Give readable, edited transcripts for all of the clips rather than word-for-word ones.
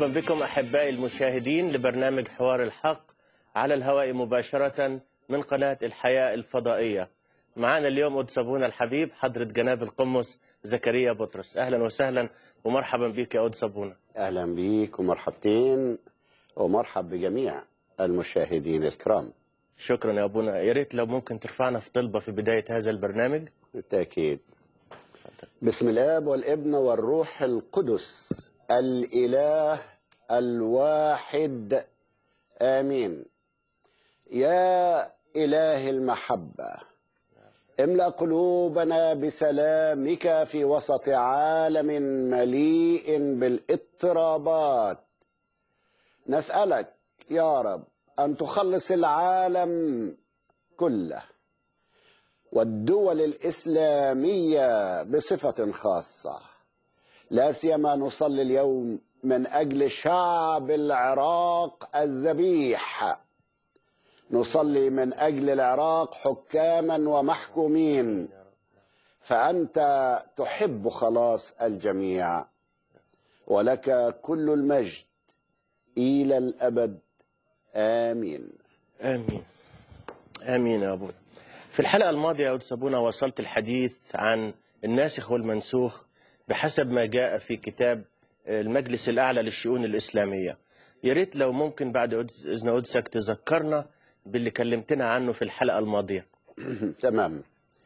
مرحبا بكم أحبائي المشاهدين لبرنامج حوار الحق على الهواء مباشرة من قناة الحياة الفضائية. معنا اليوم قدس أبونا الحبيب حضرة جناب القمص زكريا بطرس. أهلا وسهلا ومرحبا بك يا قدس أبونا. أهلا بيك ومرحبتين ومرحب بجميع المشاهدين الكرام. شكرا يا أبونا. يا ريت لو ممكن ترفعنا في طلبة في بداية هذا البرنامج. بالتأكيد. بسم الآب والابن والروح القدس الإله الواحد آمين. يا إله المحبة، املأ قلوبنا بسلامك في وسط عالم مليء بالاضطرابات. نسألك يا رب أن تخلص العالم كله والدول الإسلامية بصفة خاصة. لا سيما نصلي اليوم من أجل شعب العراق الذبيح. نصلي من أجل العراق حكاما ومحكومين، فأنت تحب خلاص الجميع، ولك كل المجد إلى الأبد. آمين. آمين آمين يا أبونا. في الحلقة الماضية يا قدس أبونا وصلت الحديث عن الناسخ والمنسوخ بحسب ما جاء في كتاب المجلس الأعلى للشؤون الإسلامية. يا ريت لو ممكن بعد إذن قدسك تذكرنا باللي كلمتنا عنه في الحلقة الماضية. تمام.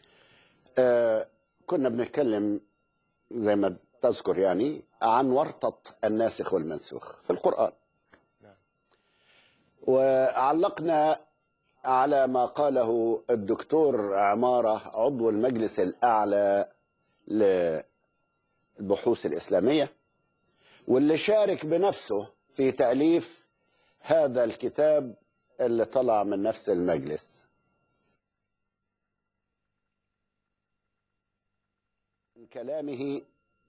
كنا بنتكلم زي ما تذكر يعني عن ورطة الناسخ والمنسوخ في القرآن، وعلقنا على ما قاله الدكتور عمارة عضو المجلس الأعلى للبحوث الإسلامية، واللي شارك بنفسه في تأليف هذا الكتاب اللي طلع من نفس المجلس. من كلامه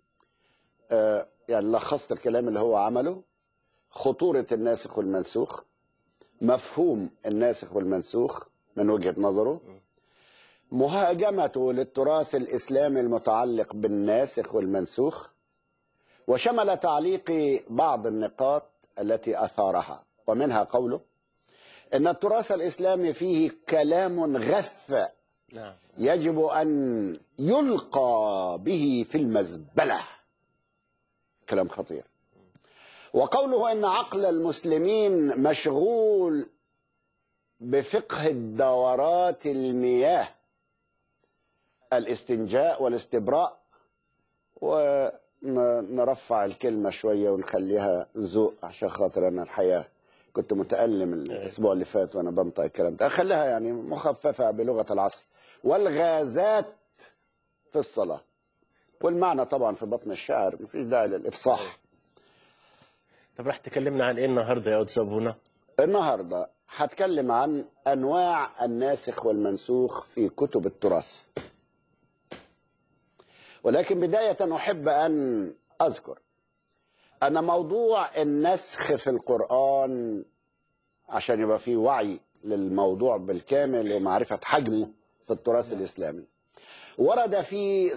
يعني لخصت الكلام اللي هو عمله: خطورة الناسخ والمنسوخ، مفهوم الناسخ والمنسوخ من وجهة نظره، مهاجمته للتراث الإسلامي المتعلق بالناسخ والمنسوخ، وشمل تعليق بعض النقاط التي أثارها، ومنها قوله إن التراث الإسلامي فيه كلام غث يجب أن يلقى به في المزبلة. كلام خطير. وقوله إن عقل المسلمين مشغول بفقه الدورات المياه، الاستنجاء والاستبراء، ونرفع الكلمة شوية ونخليها ذوق عشان خاطر أنا الحياة كنت متألم الأسبوع اللي فات وأنا بنطق الكلام ده، أخليها يعني مخففة بلغة العصر. والغازات في الصلاة، والمعنى طبعا في بطن الشعر، مفيش داعي للإفصاح. طب راح تكلمنا عن إيه النهاردة يا قدس أبونا؟ النهاردة هتكلم عن أنواع الناسخ والمنسوخ في كتب التراث، ولكن بداية أحب أن أذكر أن موضوع النسخ في القرآن، عشان يبقى فيه وعي للموضوع بالكامل ومعرفة حجمه في التراث الإسلامي، ورد في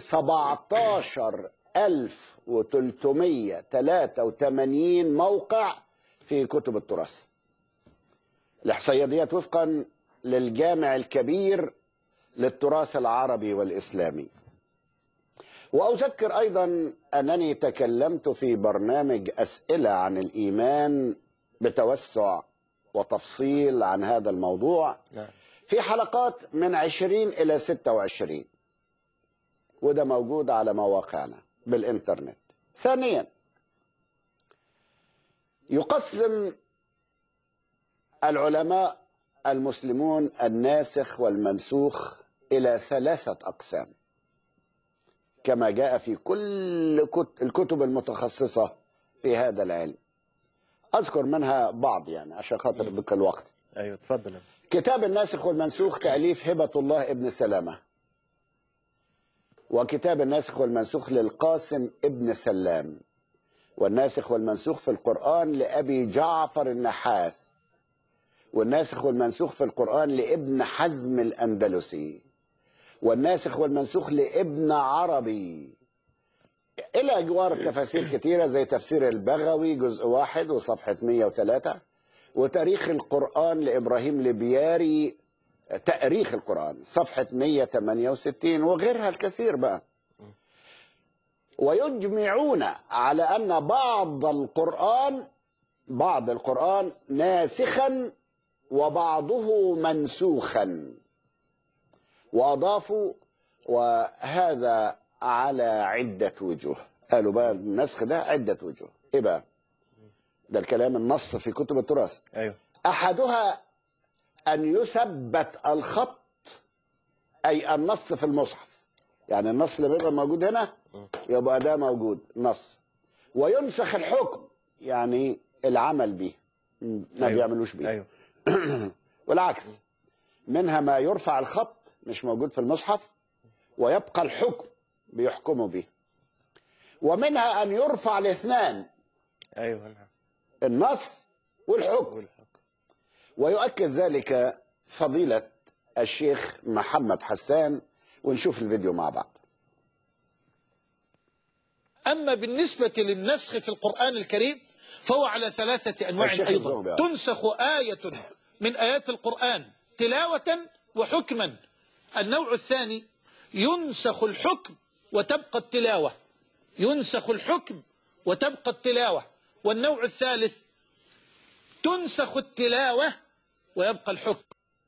17383 موقع في كتب التراث. الإحصائية ديت وفقا للجامع الكبير للتراث العربي والإسلامي. وأذكر أيضا أنني تكلمت في برنامج أسئلة عن الإيمان بتوسع وتفصيل عن هذا الموضوع في حلقات من 20 إلى 26، وده موجود على مواقعنا بالإنترنت. ثانيا، يقسم العلماء المسلمون الناسخ والمنسوخ إلى 3 أقسام كما جاء في كل الكتب المتخصصة في هذا العلم. أذكر منها بعض يعني عشان خاطر ضيق الوقت. أيوة تفضل. كتاب الناسخ والمنسوخ تأليف هبة الله ابن سلامة، وكتاب الناسخ والمنسوخ للقاسم ابن سلام، والناسخ والمنسوخ في القرآن لأبي جعفر النحاس، والناسخ والمنسوخ في القرآن لابن حزم الأندلسي، والناسخ والمنسوخ لابن عربي، إلى جوار تفاسير كثيرة زي تفسير البغوي جزء 1 وصفحة 103، وتاريخ القرآن لإبراهيم لبياري تأريخ القرآن صفحة 168، وغيرها الكثير بقى. ويجمعون على أن بعض القرآن ناسخا وبعضه منسوخا، وأضافوا وهذا على عدة وجوه. قالوا بقى النسخ ده عدة وجوه. إيه بقى؟ ده الكلام النص في كتب التراث. أيوه. أحدها أن يثبت الخط، أي النص في المصحف، يعني النص اللي بيبقى موجود هنا يبقى ده موجود نص، وينسخ الحكم، يعني العمل به ما بيعملوش به. أيوه. والعكس، منها ما يرفع الخط مش موجود في المصحف ويبقى الحكم بيحكموا به، ومنها أن يرفع الاثنان، أيوه، النص والحكم. ويؤكد ذلك فضيلة الشيخ محمد حسان، ونشوف الفيديو مع بعض. أما بالنسبة للنسخ في القرآن الكريم فهو على 3 أنواع أيضا. تنسخ آية من آيات القرآن تلاوة وحكما. النوع الثاني ينسخ الحكم وتبقى التلاوة، ينسخ الحكم وتبقى التلاوة. والنوع الثالث تنسخ التلاوة ويبقى الحكم.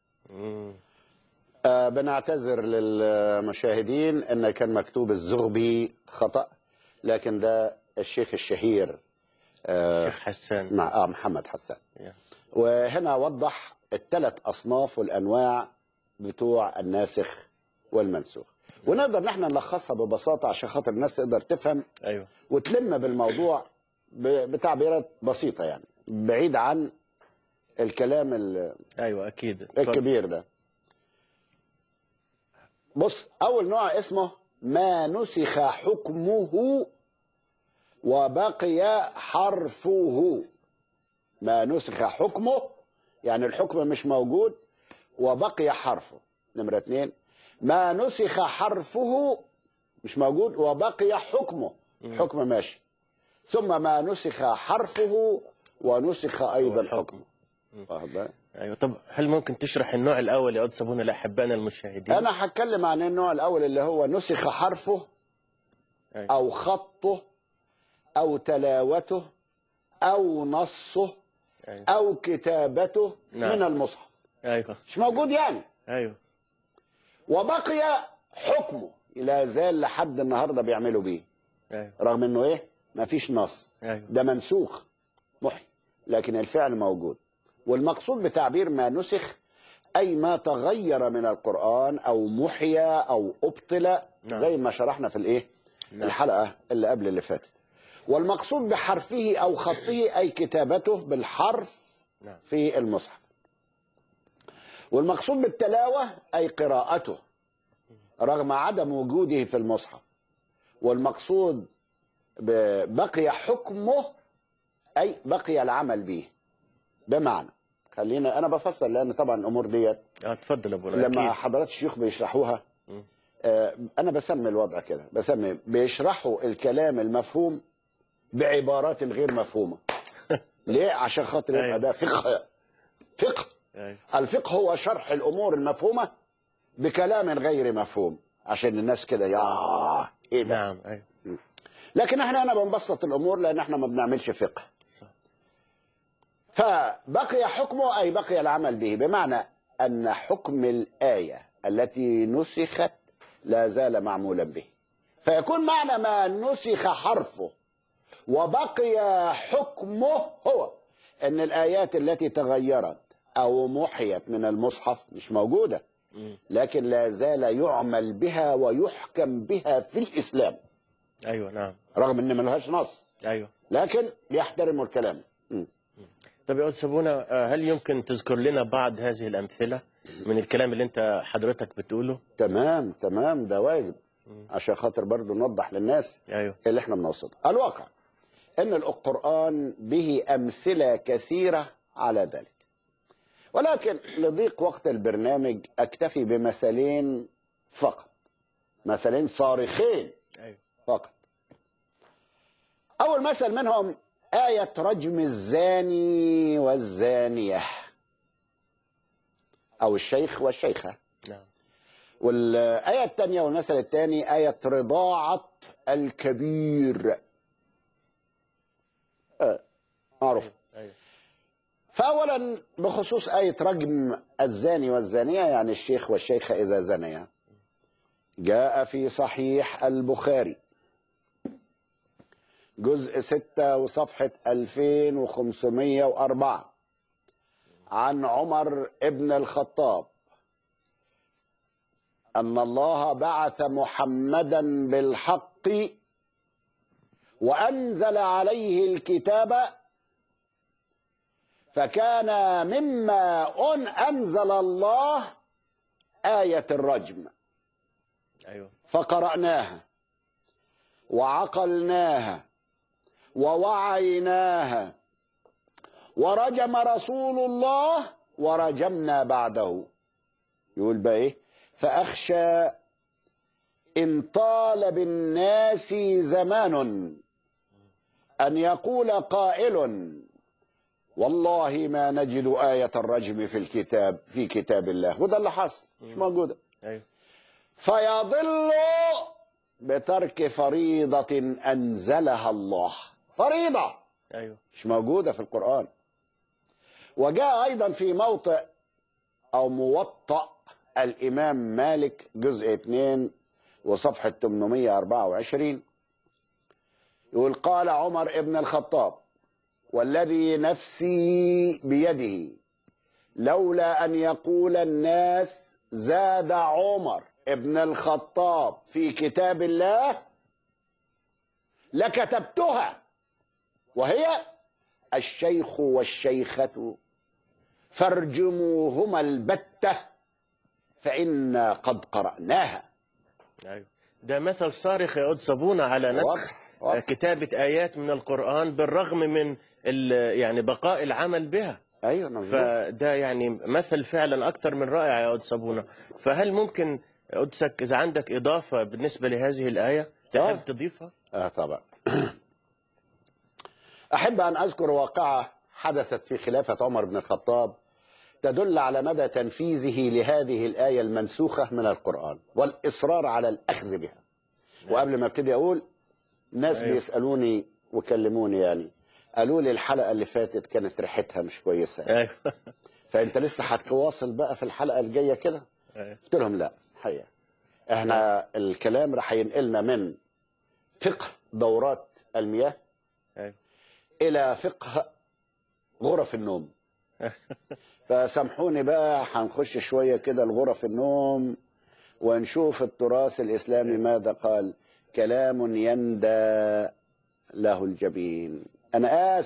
بنعتذر للمشاهدين ان كان مكتوب الزغبي خطأ، لكن ده الشيخ الشهير الشيخ حسان مع محمد حسان. وهنا وضح الثلاث أصناف والأنواع بتوع الناسخ والمنسوخ، ونقدر نحن نلخصها ببساطة عشان خاطر الناس تقدر تفهم. أيوه. وتلم بالموضوع بتعبيرات بسيطة، يعني بعيد عن الكلام أيوه أكيد الكبير ده. بص، أول نوع اسمه ما نسخ حكمه وبقي حرفه. ما نسخ حكمه يعني الحكم مش موجود وبقي حرفه. نمرة 2، ما نسخ حرفه مش موجود وبقي حكمه، حكم ماشي. ثم ما نسخ حرفه ونسخ أيضا حكمه. أيوه. طب هل ممكن تشرح النوع الأول يا أستاذ لأحبائنا المشاهدين؟ أنا هتكلم عن النوع الأول اللي هو نسخ حرفه أو خطه أو تلاوته أو نصه أو كتابته من المصحف. أيوه. مش موجود يعني. أيوه. وبقي حكمه، لا زال لحد النهارده بيعملوا بيه. أيوه. رغم انه ايه؟ ما فيش نص. أيوه. ده منسوخ محي، لكن الفعل موجود. والمقصود بتعبير ما نسخ اي ما تغير من القرآن او محي او ابطل، زي ما شرحنا في الايه؟ الحلقة اللي قبل اللي فاتت. والمقصود بحرفه او خطه اي كتابته بالحرف في المصحف. والمقصود بالتلاوة أي قراءته رغم عدم وجوده في المصحف. والمقصود ببقي حكمه أي بقي العمل به. بمعنى، خلينا أنا بفسر لأن طبعا الأمور ديت اتفضل يا أبو لما حضرات الشيوخ بيشرحوها أنا بسمي الوضع كده، بسمي بيشرحوا الكلام المفهوم بعبارات غير مفهومة. ليه؟ عشان خاطر يبقى ده فقه. الفقه هو شرح الأمور المفهومة بكلام غير مفهوم، عشان الناس كده ايه ده؟ نعم. أيوه. لكن احنا بنبسط الأمور لأن احنا ما بنعملش فقه. صح. فبقي حكمه أي بقي العمل به، بمعنى أن حكم الآية التي نسخت لا زال معمولا به. فيكون معنى ما نسخ حرفه وبقي حكمه هو أن الآيات التي تغيرت أو محيت من المصحف مش موجودة، لكن لا زال يعمل بها ويحكم بها في الإسلام. أيوه. نعم. رغم أن ما لهاش نص. أيوه. لكن بيحترموا الكلام. طب يا أستاذ أبونا، هل يمكن تذكر لنا بعض هذه الأمثلة من الكلام اللي أنت حضرتك بتقوله؟ تمام، ده واجب عشان خاطر برضو نوضح للناس. أيوه. اللي احنا بنوصله. الواقع أن القرآن به أمثلة كثيرة على ذلك، ولكن لضيق وقت البرنامج أكتفي بمثلين فقط، مثلين صارخين فقط. أول مثل منهم آية رجم الزاني والزانية أو الشيخ والشيخة. نعم. والآية الثانية والمثل الثاني آية رضاعة الكبير. معروف. أيوه. فأولا بخصوص آية رجم الزاني والزانية، يعني الشيخ والشيخة إذا زنيا، جاء في صحيح البخاري جزء 6 وصفحة 2504 عن عمر ابن الخطاب أن الله بعث محمدا بالحق وأنزل عليه الكتاب، فكان مما أنزل الله آية الرجم. أيوه. فقرأناها وعقلناها ووعيناها ورجم رسول الله ورجمنا بعده. يقول بقى ايه؟ فأخشى إن طال بالناس زمان أن يقول قائل والله ما نجد آية الرجم في كتاب الله، وده اللي حصل، مش موجودة. أيوه. فيضل بترك فريضة أنزلها الله. فريضة أيوه. مش موجودة في القرآن. وجاء أيضا في موطئ أو موطأ الإمام مالك جزء 2 وصفحة 824 يقول قال عمر ابن الخطاب والذي نفسي بيده لولا أن يقول الناس زاد عمر ابن الخطاب في كتاب الله لكتبتها، وهي الشيخ والشيخة فارجموهما البتة فإنا قد قرأناها. أيوه. ده مثل صارخ يا قدس أبونا على نسخ كتابة آيات من القرآن بالرغم من يعني بقاء العمل بها. أيوه مظبوط. فده يعني مثل فعلا أكثر من رائع يا قدس أبونا. فهل ممكن قدسك إذا عندك إضافة بالنسبة لهذه الآية تحب تضيفها؟ طبعا. أحب أن أذكر واقعة حدثت في خلافة عمر بن الخطاب تدل على مدى تنفيذه لهذه الآية المنسوخة من القرآن والإصرار على الأخذ بها. وقبل ما ابتدي أقول، ناس بيسألوني وكلموني يعني قالوا لي الحلقة اللي فاتت كانت ريحتها مش كويسة، فأنت لسه هتواصل بقى في الحلقة الجاية كده؟ قلت لهم لا، حقيقة احنا الكلام راح ينقلنا من فقه دورات المياه إلى فقه غرف النوم. فسامحوني بقى هنخش شوية كده لغرف النوم ونشوف التراث الإسلامي ماذا قال. كلام يندى له الجبين. أنا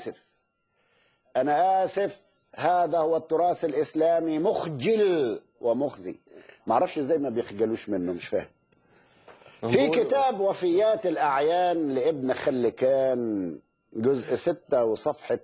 آسف، هذا هو التراث الإسلامي مخجل ومخزي. معرفش ازاي ما بيخجلوش منه، مش فاهم. في كتاب وفيات الأعيان لابن خلكان جزء 6 وصفحة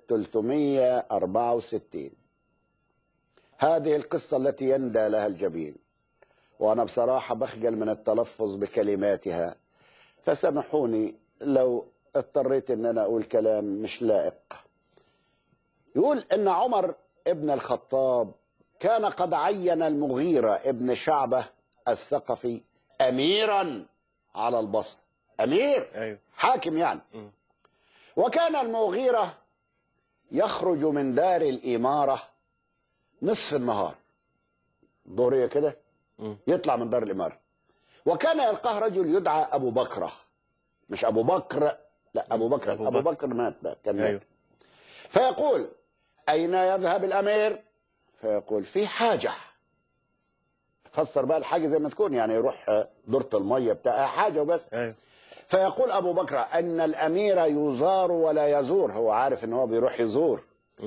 364 هذه القصة التي يندى لها الجبين، وأنا بصراحة بخجل من التلفظ بكلماتها، فسامحوني لو اضطريت ان انا اقول كلام مش لائق. يقول ان عمر ابن الخطاب كان قد عين المغيرة ابن شعبة الثقفي اميرا على البصره. امير، أيوه. حاكم يعني. وكان المغيرة يخرج من دار الإمارة نصف النهار، ظهرية كده يطلع من دار الإمارة، وكان يلقاه رجل يدعى أبو بكرة. مش أبو بكر، لا أبو بكر. أبو بكر مات بقى، كان مات. فيقول أين يذهب الأمير؟ فيقول في حاجة. فسر بقى الحاجة زي ما تكون، يعني يروح دورة المية بتاع حاجة وبس. فيقول أبو بكر أن الأمير يزار ولا يزور. هو عارف أن هو بيروح يزور.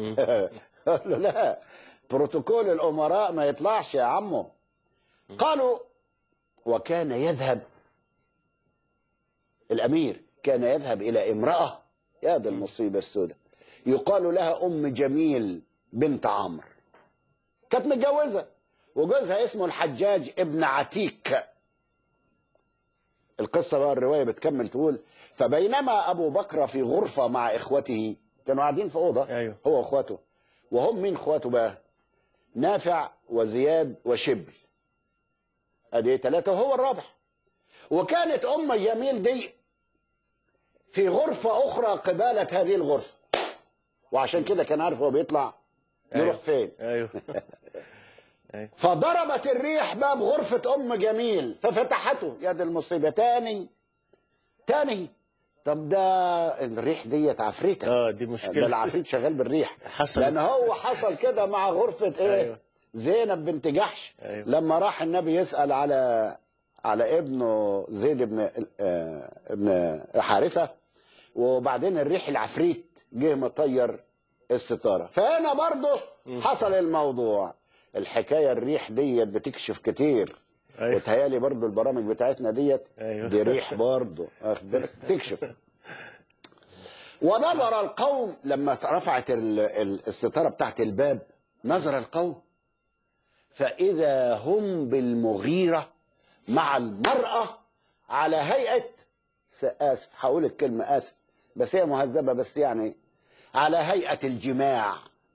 لا، بروتوكول الأمراء ما يطلعش يا عمو. قالوا وكان يذهب الأمير، كان يذهب إلى امرأة، يا ده المصيبة السوداء، يقال لها أم جميل بنت عمرو. كانت متجوزة وجوزها اسمه الحجاج ابن عتيك. القصة بقى الرواية بتكمل تقول: فبينما أبو بكر في غرفة مع إخوته، كانوا قاعدين في أوضة أيوه. هو وإخواته، وهم مين إخواته بقى؟ نافع وزياد وشبل، أدي 3 وهو الرابع. وكانت أم جميل دي في غرفة أخرى قبالة هذه الغرفة، وعشان كده كان عارف هو بيطلع يروح فين. أيوه. فضربت الريح باب غرفة أم جميل ففتحته. يا دي المصيبة، تاني. طب ده الريح ديت عفريتة. دي مشكلة. ده العفريت شغال بالريح. حصل. لأن هو حصل كده مع غرفة إيه؟ أيوه. زينب بنت جحش. أيوه. لما راح النبي يسأل على ابنه زيد ابن حارثة، وبعدين الريح العفريت جه مطير الستارة. فهنا برضه حصل الموضوع. الحكاية الريح ديت بتكشف كتير. أيوه. وتهيالي برضه البرامج بتاعتنا ديت أيوه. دي ريح برضه تكشف. ونظر القوم لما رفعت الستارة بتاعت الباب، نظر القوم فإذا هم بالمغيرة مع المرأة على هيئة، آسف هقول الكلمة آسف بس هي مهذبة، بس يعني على هيئة الجماع.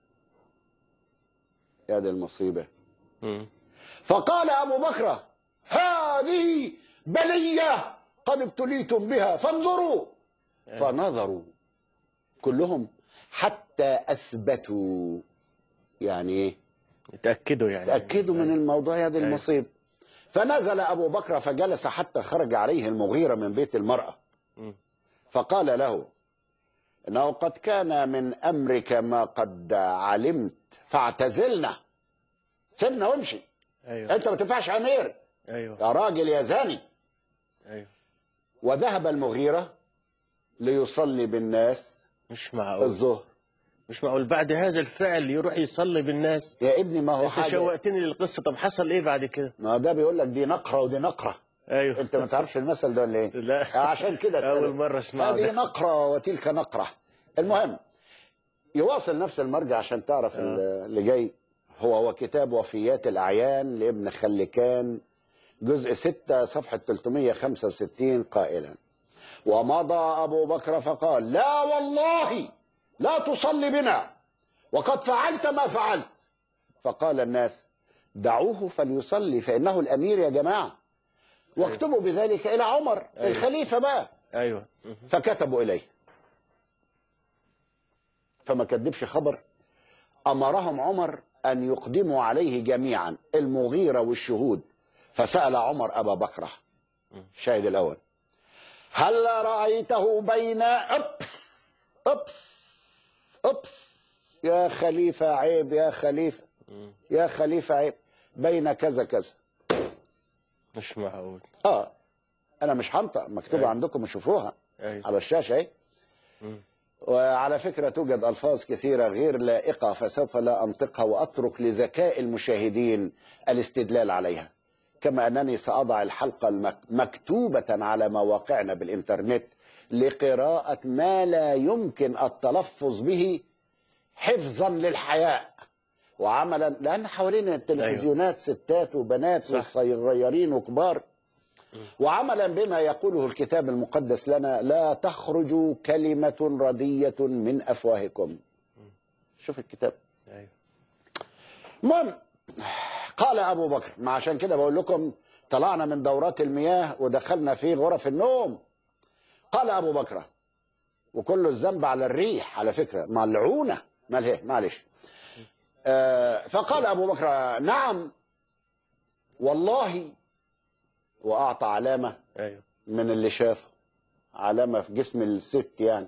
يا دي المصيبة. فقال أبو بكر: هذه بلية قد ابتليتم بها فانظروا. فنظروا كلهم حتى أثبتوا، يعني ايه؟ تأكدوا من الموضوع. يا دي المصيبة. فنزل أبو بكر فجلس حتى خرج عليه المغيرة من بيت المرأة، فقال له: إنه قد كان من أمرك ما قد علمت فاعتزلنا، سيبنا وامشي. أيوه. أنت ما تنفعش أمير. أيوه. يا راجل يا زاني. أيوه. وذهب المغيرة ليصلي بالناس مش معقول. الظهر. مش معقول بعد هذا الفعل يروح يصلي بالناس. يا ابني ما هو انت شوقتني للقصه. طب حصل ايه بعد كده؟ ما ده بيقول لك دي نقره ودي نقره. ايوه. انت ما تعرفش المثل ده ولا ايه؟ لا. عشان كده اول مره اسمعه. هذه نقره وتلك نقره. المهم يواصل نفس المرجع عشان تعرف اللي جاي. هو كتاب وفيات الاعيان لابن خلكان، جزء 6 صفحه 365، قائلا: ومضى ابو بكر فقال: لا والله لا تصلي بنا وقد فعلت ما فعلت. فقال الناس: دعوه فليصلي فإنه الأمير يا جماعة، واكتبوا بذلك إلى عمر الخليفة بقى. أيوة. فكتبوا إليه، فما كدبش خبر. أمرهم عمر أن يقدموا عليه جميعا المغيرة والشهود. فسأل عمر أبا بكر الشاهد الأول: هل رأيته بين يا خليفة عيب، يا خليفة، يا خليفة عيب، بين كذا كذا. مش معقول. أنا مش هنطق، مكتوبة عندكم شوفوها على الشاشة اهي. وعلى فكرة توجد ألفاظ كثيرة غير لائقة فسوف لا أنطقها وأترك لذكاء المشاهدين الاستدلال عليها، كما أنني سأضع الحلقة مكتوبة على مواقعنا بالإنترنت لقراءة ما لا يمكن التلفظ به حفظا للحياء وعملا، لأن حوالينا التلفزيونات ستات وبنات وصغيرين وكبار، وعملا بما يقوله الكتاب المقدس لنا: لا تخرج كلمة ردية من أفواهكم. شوف الكتاب. المهم قال أبو بكر، ما عشان كده بقول لكم طلعنا من دورات المياه ودخلنا في غرف النوم. قال أبو بكر، وكل الذنب على الريح على فكرة ملعونة، معلش. فقال أبو بكر: نعم والله، وأعطى علامة من اللي شافه، علامة في جسم الست يعني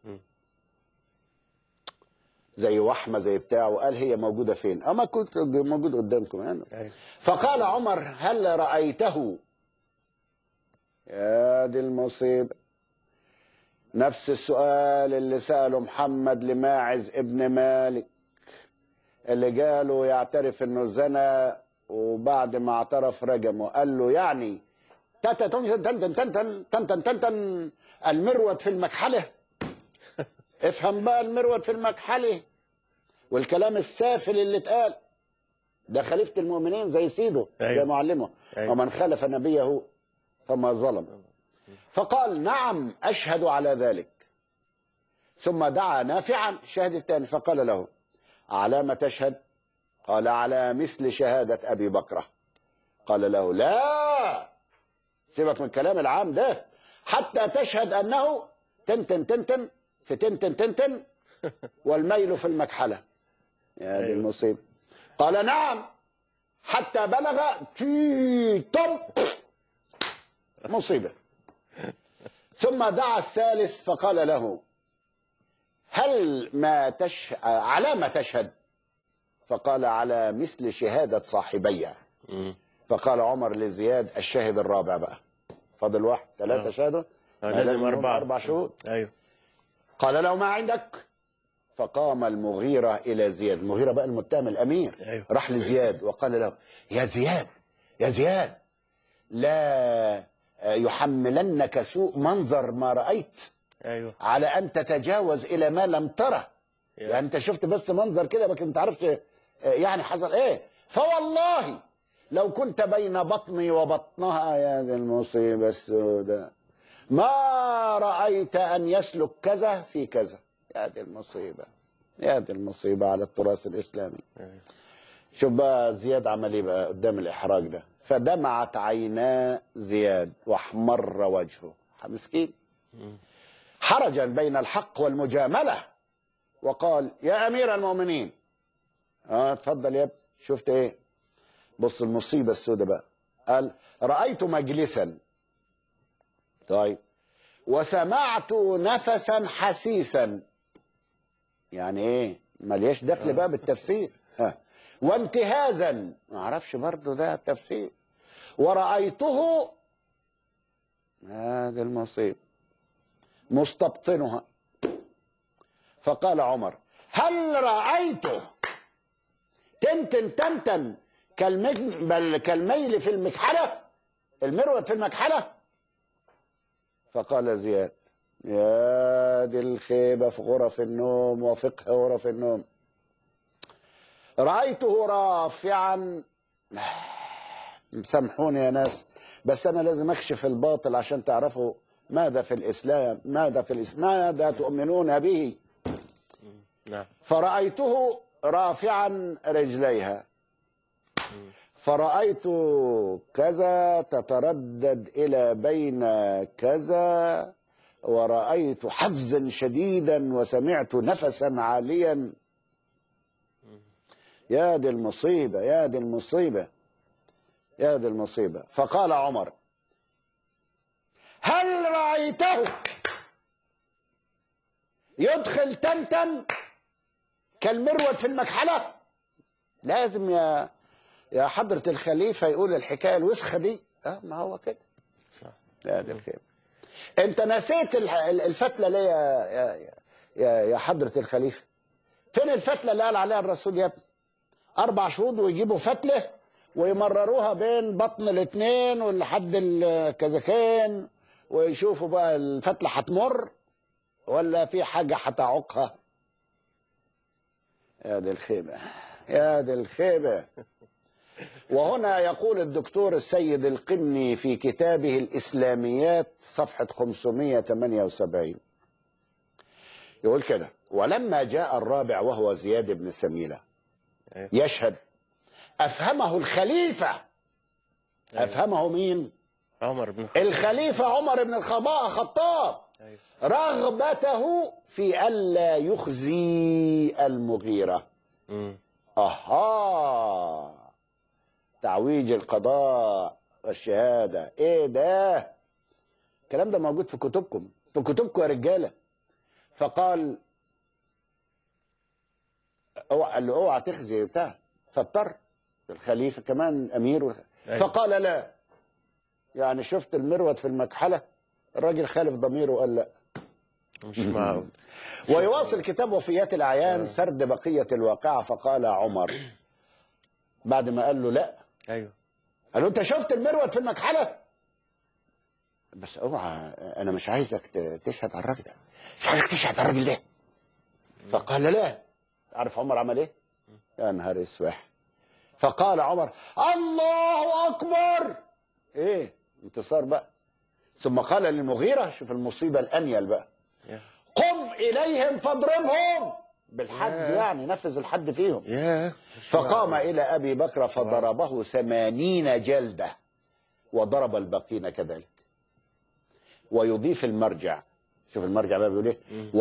زي وحمة زي بتاع، وقال هي موجودة فين؟ أما كنت موجود قدامكم يعني. فقال عمر: هل رأيته؟ يا دي المصيبة، نفس السؤال اللي سأله محمد لماعز ابن مالك، اللي قاله يعترف انه زنى وبعد ما اعترف رجمه. قال له يعني تن المرود في المكحله. افهم بقى، المرود في المكحله والكلام السافل اللي اتقال ده خليفه المؤمنين زي سيده زي معلمه. ومن خالف نبيه فما ظلم. فقال نعم أشهد على ذلك. ثم دعا نافعا الشاهد الثاني فقال له على ما تشهد؟ قال على مثل شهادة أبي بكرة. قال له لا، سيبك من الكلام العام ده، حتى تشهد أنه تنتن تنتن في تنتن تنتن والميل في المكحلة. يا دي المصيبة. قال نعم حتى بلغ في طب مصيبة. ثم دعا الثالث فقال له هل ما على ما تشهد؟ فقال على مثل شهادة صاحبي. فقال عمر لزياد الشاهد الرابع بقى، فاضل واحد، ثلاثة شهدوا، لازم أربع شهود. أيوه. قال له ما عندك؟ فقام المغيرة إلى زياد، المغيرة بقى المتهم الأمير. أيوه. راح لزياد وقال له يا زياد يا زياد لا يحملنك سوء منظر ما رأيت. أيوه. على أن تتجاوز إلى ما لم تره. يعني أنت شفت بس منظر كده ما كنت تعرفش يعني حصل إيه. فوالله لو كنت بين بطني وبطنها يا ذي المصيبة السوداء ما رأيت أن يسلك كذا في كذا. يا دي المصيبة، يا دي المصيبة على التراث الإسلامي. شوف بقى زياد عمل ايه بقى قدام الإحراج ده. فدمعت عينا زياد واحمر وجهه، مسكين، حرجا بين الحق والمجاملة، وقال يا أمير المؤمنين. اتفضل يا ابني. شفت ايه؟ بص المصيبة السوداء بقى. قال رأيت مجلسا، طيب، وسمعت نفسا حسيسا. يعني ايه؟ ملياش دخل بقى بالتفسير. وانتهازا، ما اعرفش برضه ده التفسير. ورأيته، هذه المصيبة، مستبطنها. فقال عمر هل رأيته تنتن تنتن كالميل في المكحلة، المروة في المكحلة؟ فقال زياد يا دي الخيبة في غرف النوم وفقه غرف النوم. رأيته رافعا، سامحوني يا ناس بس أنا لازم أكشف الباطل عشان تعرفوا ماذا في الإسلام، ماذا تؤمنون به. نعم. فرأيته رافعا رجليها، فرأيت كذا تتردد إلى بين كذا، ورأيت حفزا شديدا وسمعت نفسا عاليا. يا دي المصيبة، يا دي المصيبة، يا دي المصيبة. فقال عمر هل رأيته يدخل تمتم كالمروة في المكحلة؟ لازم يا حضرة الخليفة يقول الحكاية الوسخة دي. ما هو كده صح. يا دي الخير. انت نسيت الفتلة ليه يا حضرة الخليفة؟ فين الفتلة اللي قال عليها الرسول يا ابني؟ 4 شهود ويجيبوا فتلة ويمرروها بين بطن الاثنين ولحد الكزكين ويشوفوا بقى الفتلة هتمر ولا في حاجة هتعوقها. يا دي الخيبة، يا دي الخيبة. وهنا يقول الدكتور السيد القني في كتابه الإسلاميات صفحة 578 يقول كده: ولما جاء الرابع وهو زياد بن سميلة يشهد أفهمه الخليفة. أفهمه مين؟ عمر بن الخطاب. الخليفة عمر بن الخطاب رغبته في ألا يخزي المغيرة. تعويج القضاء والشهادة. ايه ده؟ الكلام ده موجود في كتبكم، في كتبكم يا رجالة. فقال قال له اوعى تخزي بتاع، فاضطر الخليفة كمان امير فقال لا. يعني شفت المروة في المكحلة، الراجل خالف ضميره وقال لا مش معقول. ويواصل كتاب وفيات الأعيان سرد بقية الواقعة. فقال عمر بعد ما قال له لا، ايوه، قال له انت شفت المروة في المكحلة؟ بس اوعى، انا مش عايزك تشهد على الراجل ده، مش عايزك تشهد على الراجل ده. فقال لا. عارف عمر عمل ايه؟ يا نهار اسوح. فقال عمر الله اكبر. ايه؟ انتصار بقى. ثم قال للمغيرة، شوف المصيبة الأنيل بقى، قم إليهم فاضربهم بالحد، يعني نفذ الحد فيهم. فقام إلى أبي بكر فضربه 80 جلدة وضرب الباقين كذلك. ويضيف المرجع، شوف المرجع بقى بيقول ايه،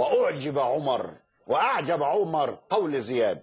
وأعجب عمر قول زياد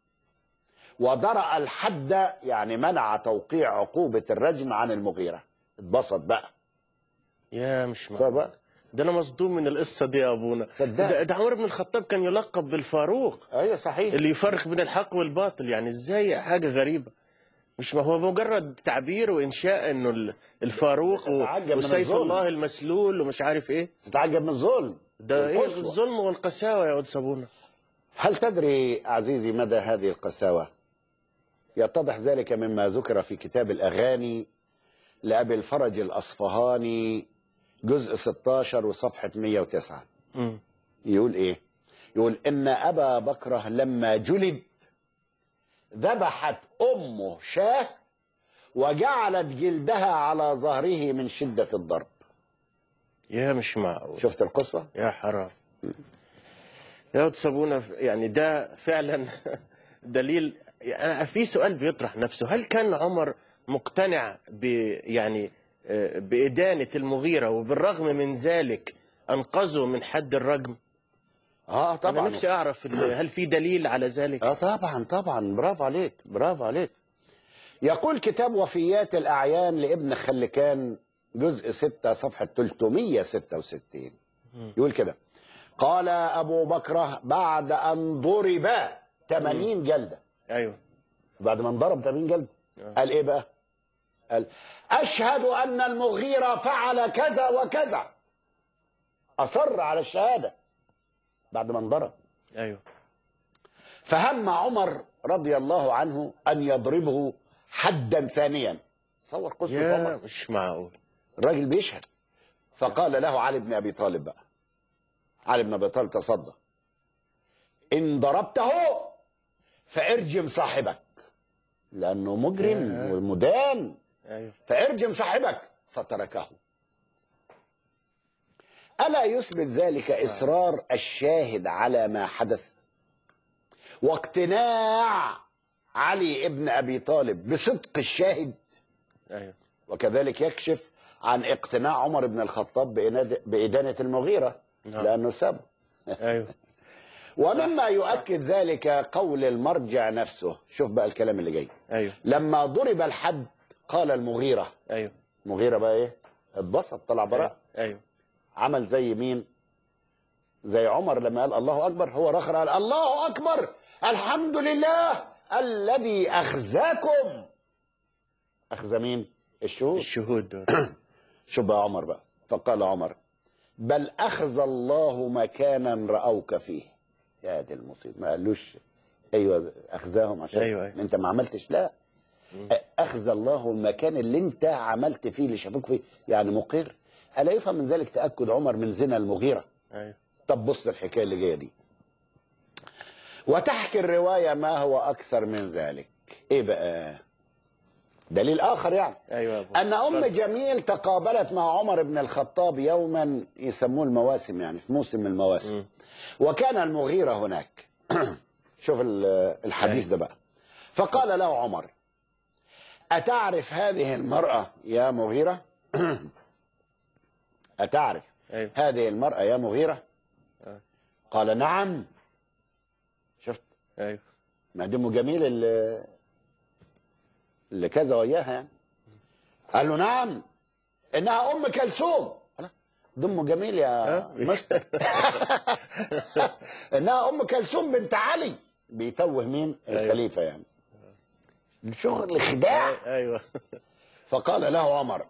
ودرأ الحد، يعني منع توقيع عقوبة الرجم عن المغيرة. اتبسط بقى. يا مش معقول، ده انا مصدوم من القصه دي يا ابونا. ده عمر بن الخطاب كان يلقب بالفاروق. ايوه صحيح، اللي يفرق بين الحق والباطل. يعني ازاي؟ حاجه غريبه. مش ما هو مجرد تعبير وانشاء انه الفاروق وسيف الله المسلول ومش عارف ايه. تتعجب من الظلم. ده ايه الظلم والقساوه يا قدس ابونا؟ هل تدري عزيزي مدى هذه القساوه؟ يتضح ذلك مما ذكر في كتاب الاغاني لأبي الفرج الأصفهاني جزء 16 وصفحة 109. يقول إيه؟ يقول إن أبا بكر لما جلد ذبحت أمه شاة وجعلت جلدها على ظهره من شدة الضرب. يا مش معقول. شفت القصة؟ يا حرام. يا ابونا، يعني ده فعلا دليل. يعني في سؤال بيطرح نفسه، هل كان عمر مقتنع يعني بإدانة المغيرة وبالرغم من ذلك أنقذه من حد الرجم؟ طبعا. أنا نفسي أعرف هل في دليل على ذلك؟ طبعا. برافو عليك. يقول كتاب وفيات الأعيان لابن خلكان جزء 6 صفحة 366. يقول كده، قال أبو بكر بعد أن ضرب 80 جلدة. أيوه، بعد ما انضرب 80 جلدة قال إيه بقى؟ قال أشهد أن المغيرة فعل كذا وكذا. أصر على الشهادة بعد ما انضرب. أيوه. فهم عمر رضي الله عنه أن يضربه حدا ثانيا. صور قصة عمر. مش معقول. الراجل بيشهد. فقال له علي بن أبي طالب بقى، علي بن أبي طالب تصدى، إن ضربته فارجم صاحبك، لأنه مجرم ومدان. أيوه. فارجم صاحبك. فتركه. ألا يثبت ذلك إصرار الشاهد على ما حدث واقتناع علي ابن أبي طالب بصدق الشاهد؟ أيوه. وكذلك يكشف عن اقتناع عمر بن الخطاب بإدانة المغيرة لأنه سابه. أيوه. ومما يؤكد ذلك قول المرجع نفسه. شوف بقى الكلام اللي جاي. أيوه. لما ضرب الحد قال المغيرة. أيوه. المغيرة بقى إيه؟ اتبسط، طلع براء. أيوه. عمل زي مين؟ زي عمر لما قال الله أكبر، هو رخر قال الله أكبر الحمد لله الذي أخزاكم. أخزى مين؟ الشهود دول. شوف بقى عمر بقى، فقال عمر بل أخزى الله مكانا رأوك فيه. يا دي المصيبة، ما قالوش أيوة أخزاهم عشان أيوة. أنت ما عملتش، لا، أخزى الله المكان اللي أنت عملت فيه، اللي شافوك فيه، يعني مقر. ألا يفهم من ذلك تأكد عمر من زنا المغيرة؟ أيوة. طب بص الحكاية اللي جاية دي. وتحكي الرواية ما هو أكثر من ذلك. إيه بقى؟ دليل آخر يعني. أيوة. أن أم جميل تقابلت مع عمر بن الخطاب يوما يسموه المواسم، يعني في موسم المواسم. وكان المغيرة هناك. شوف الحديث ده بقى. فقال له عمر أتعرف هذه المرأة يا مغيرة؟ أتعرف هذه المرأة يا مغيرة؟ قال نعم. شفت؟ أيوة. ما دي أم جميل اللي كذا وياها يعني. قال له نعم إنها أم كلثوم. دي أم جميل يا مستر. إنها أم كلثوم بنت علي. بيتوه مين؟ الخليفة يعني. شغل خداع. أيوة. فقال له عمر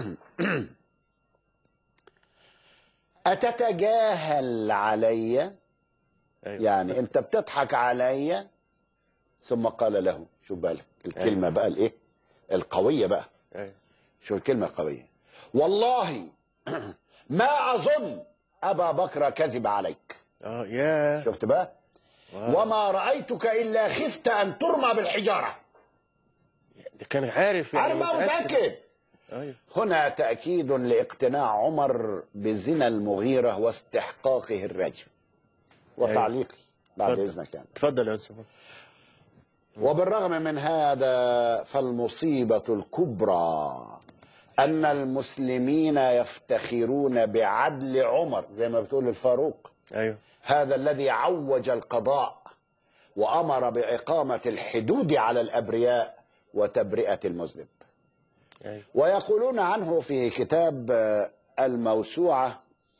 أتتجاهل علي؟ أيوة. يعني أنت بتضحك علي؟ ثم قال له، شوف بقى الكلمة بقى الإيه؟ القوية بقى. أيوة. شوف الكلمة القوية. والله ما أظن أبا بكر كذب عليك. يا شفت بقى؟ وما رأيتك إلا خفت أن ترمى بالحجارة. كان عارف يعني. عارف، متأكد. أيوة. هنا تأكيد لاقتناع عمر بزنا المغيرة واستحقاقه الرجم. وتعليقي بعد إذنك يعني. تفضل يا أستاذ. وبالرغم من هذا فالمصيبة الكبرى أن المسلمين يفتخرون بعدل عمر زي ما بتقول الفاروق. أيوة. هذا الذي عوج القضاء وأمر بإقامة الحدود على الأبرياء وتبرئة المذنب. أيوة. ويقولون عنه في كتاب الموسوعة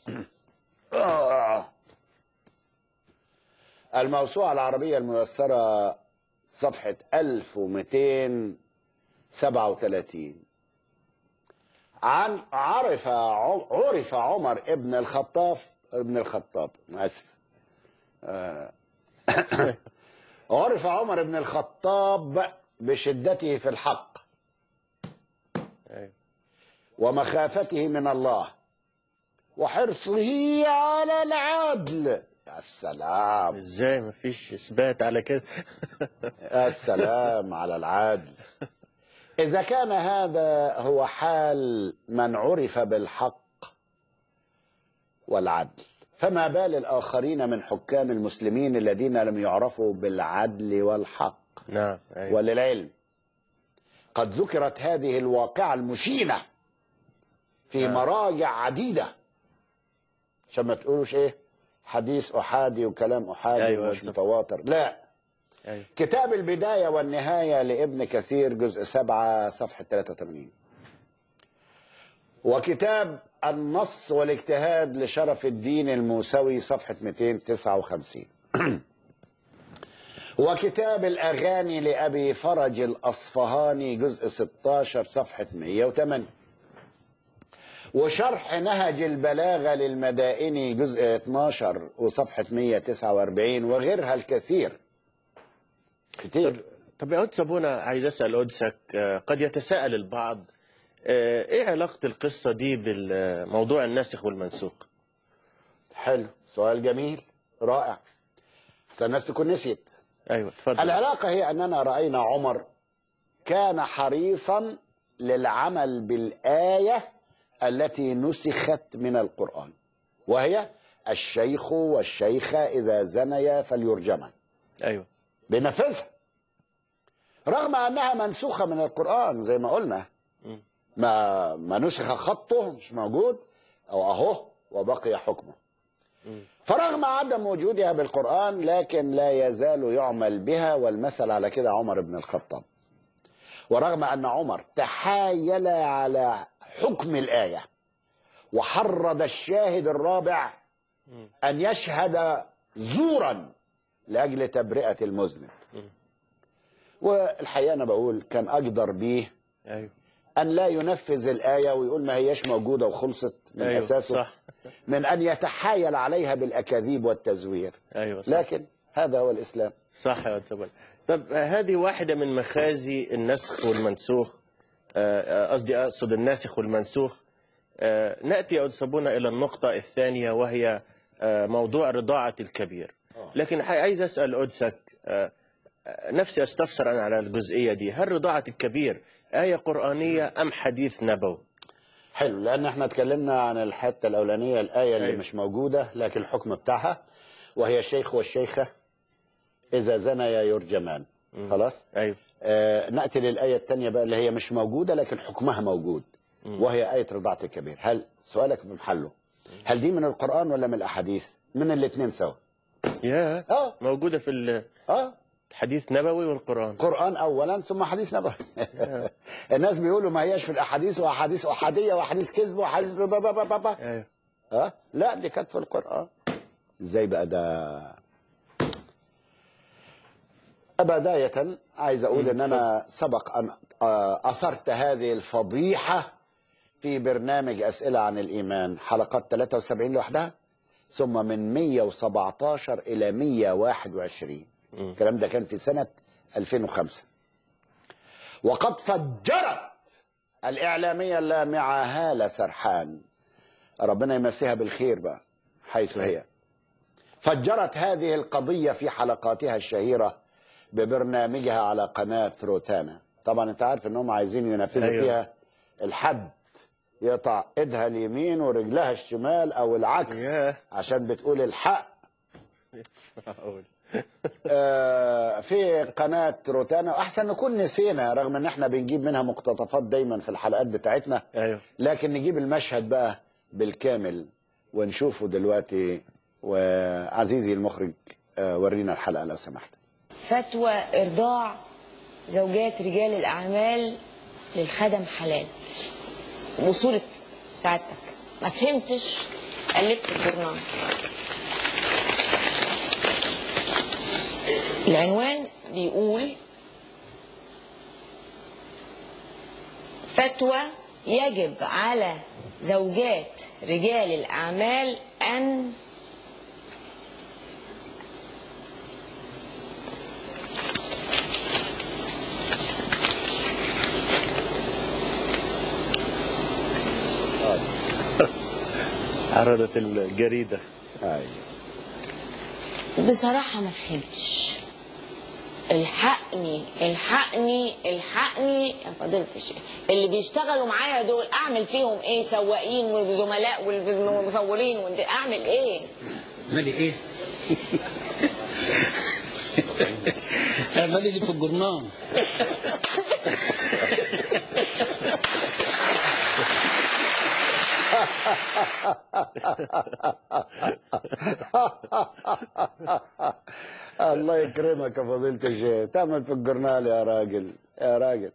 الموسوعة العربية الميسرة صفحة 1237 عرف عمر ابن الخطاب آسف عرف عمر بن الخطاب بشدته في الحق ومخافته من الله وحرصه على العدل. يا سلام، ازاي ما فيش اثبات على كده؟ يا سلام على العدل. إذا كان هذا هو حال من عرف بالحق والعدل، فما بال الآخرين من حكام المسلمين الذين لم يعرفوا بالعدل والحق؟ نعم. أيوة. وللعلم قد ذكرت هذه الواقعة المشينة في مراجع عديدة، عشان ما تقولوش ايه حديث أحادي وكلام أحادي. أيوة. مش متواتر، لا. أيوة. كتاب البداية والنهاية لابن كثير جزء 7 صفحة 83، وكتاب النص والاجتهاد لشرف الدين الموسوي صفحة 259 وكتاب الأغاني لأبي فرج الأصفهاني جزء 16 صفحة 108، وشرح نهج البلاغة للمدائني جزء 12 وصفحة 149، وغيرها الكثير كتير. طب يا قدس أبونا، عايز أسأل قدسك، قد يتساءل البعض إيه علاقة القصة دي بالموضوع الناسخ والمنسوخ؟ حلو، سؤال جميل رائع، بس الناس تكون نسيت. أيوة تفضل. العلاقة هي أننا رأينا عمر كان حريصا للعمل بالآية التي نسخت من القرآن، وهي الشيخ والشيخة إذا زنيا فليرجما. أيوة. بنفذها رغم أنها منسوخة من القرآن زي ما قلنا. ما نسخ خطه، مش موجود، أو أهو وبقي حكمه. فرغم عدم وجودها بالقرآن لكن لا يزال يعمل بها، والمثل على كده عمر بن الخطاب. ورغم أن عمر تحايل على حكم الآية وحرض الشاهد الرابع أن يشهد زورا لأجل تبرئة المذنب، والحقيقة أنا بقول كان أقدر به أن لا ينفذ الآية ويقول ما هيش موجودة وخلصت من أساسه، صح. من أن يتحايل عليها بالأكاذيب والتزوير. صح. لكن هذا هو الإسلام. صح يا أستاذ. طب هذه واحدة من مخازي النسخ والمنسوخ، أقصد الناسخ والمنسوخ. نأتي يا أستاذ إلى النقطة الثانية، وهي موضوع رضاعة الكبير. لكن عايز أسأل قدسك، نفسي أستفسر أنا على الجزئية دي، هل رضاعة الكبير آية قرآنية أم حديث نبوي؟ حلو، لأن احنا اتكلمنا عن الحتة الأولانية، الآية اللي مش موجودة لكن الحكم بتاعها، وهي الشيخ والشيخة إذا زنيا يرجمان. خلاص؟ أيوه. نأتي للآية الثانية بقى اللي هي مش موجودة لكن حكمها موجود، وهي آية رضاعة الكبير. هل سؤالك بمحله، هل دي من القرآن ولا من الأحاديث؟ من الاثنين سوا. موجودة في حديث نبوي والقرآن. قرآن أولا ثم حديث نبوي. الناس بيقولوا ما هياش في الأحاديث، وأحاديث أحادية وأحاديث كذب وأحاديث لا، دي كانت في القرآن. إزاي بقى ده؟ بداية عايز أقول إن أنا سبق أن أثرت هذه الفضيحة في برنامج أسئلة عن الإيمان، حلقات 73 لوحدها، ثم من 117 إلى 121. الكلام ده كان في سنة 2005. وقد فجرت الإعلامية اللامعة هالة سرحان، ربنا يمسيها بالخير بقى حيث هي، فجرت هذه القضية في حلقاتها الشهيرة ببرنامجها على قناة روتانا. طبعا انت عارف انهم عايزين ينفذوا فيها الحد يقطع ايدها اليمين ورجلها الشمال او العكس عشان بتقول الحق. في قناة روتانا، احسن نكون نسينا رغم ان احنا بنجيب منها مقتطفات دايما في الحلقات بتاعتنا. ايوه، لكن نجيب المشهد بقى بالكامل ونشوفه دلوقتي. وعزيزي المخرج ورينا الحلقة لو سمحت. فتوى إرضاع زوجات رجال الأعمال للخدم حلال. بصورة سعادتك ما فهمتش، قلبت البرنامج. العنوان بيقول فتوى يجب على زوجات رجال الأعمال أن عرضت الجريدة. بصراحة ما فهمتش. الحقني الحقني الحقني يا فضيلة الشيخ. اللي بيشتغلوا معايا دول اعمل فيهم ايه؟ سواقين وزملاء والمصورين اعمل ايه؟ اعملي ايه؟ اعملي اللي في الجرنان. الله يكرمك يا فضيلة الشيخ، تعمل في الجورنال يا راجل يا راجل.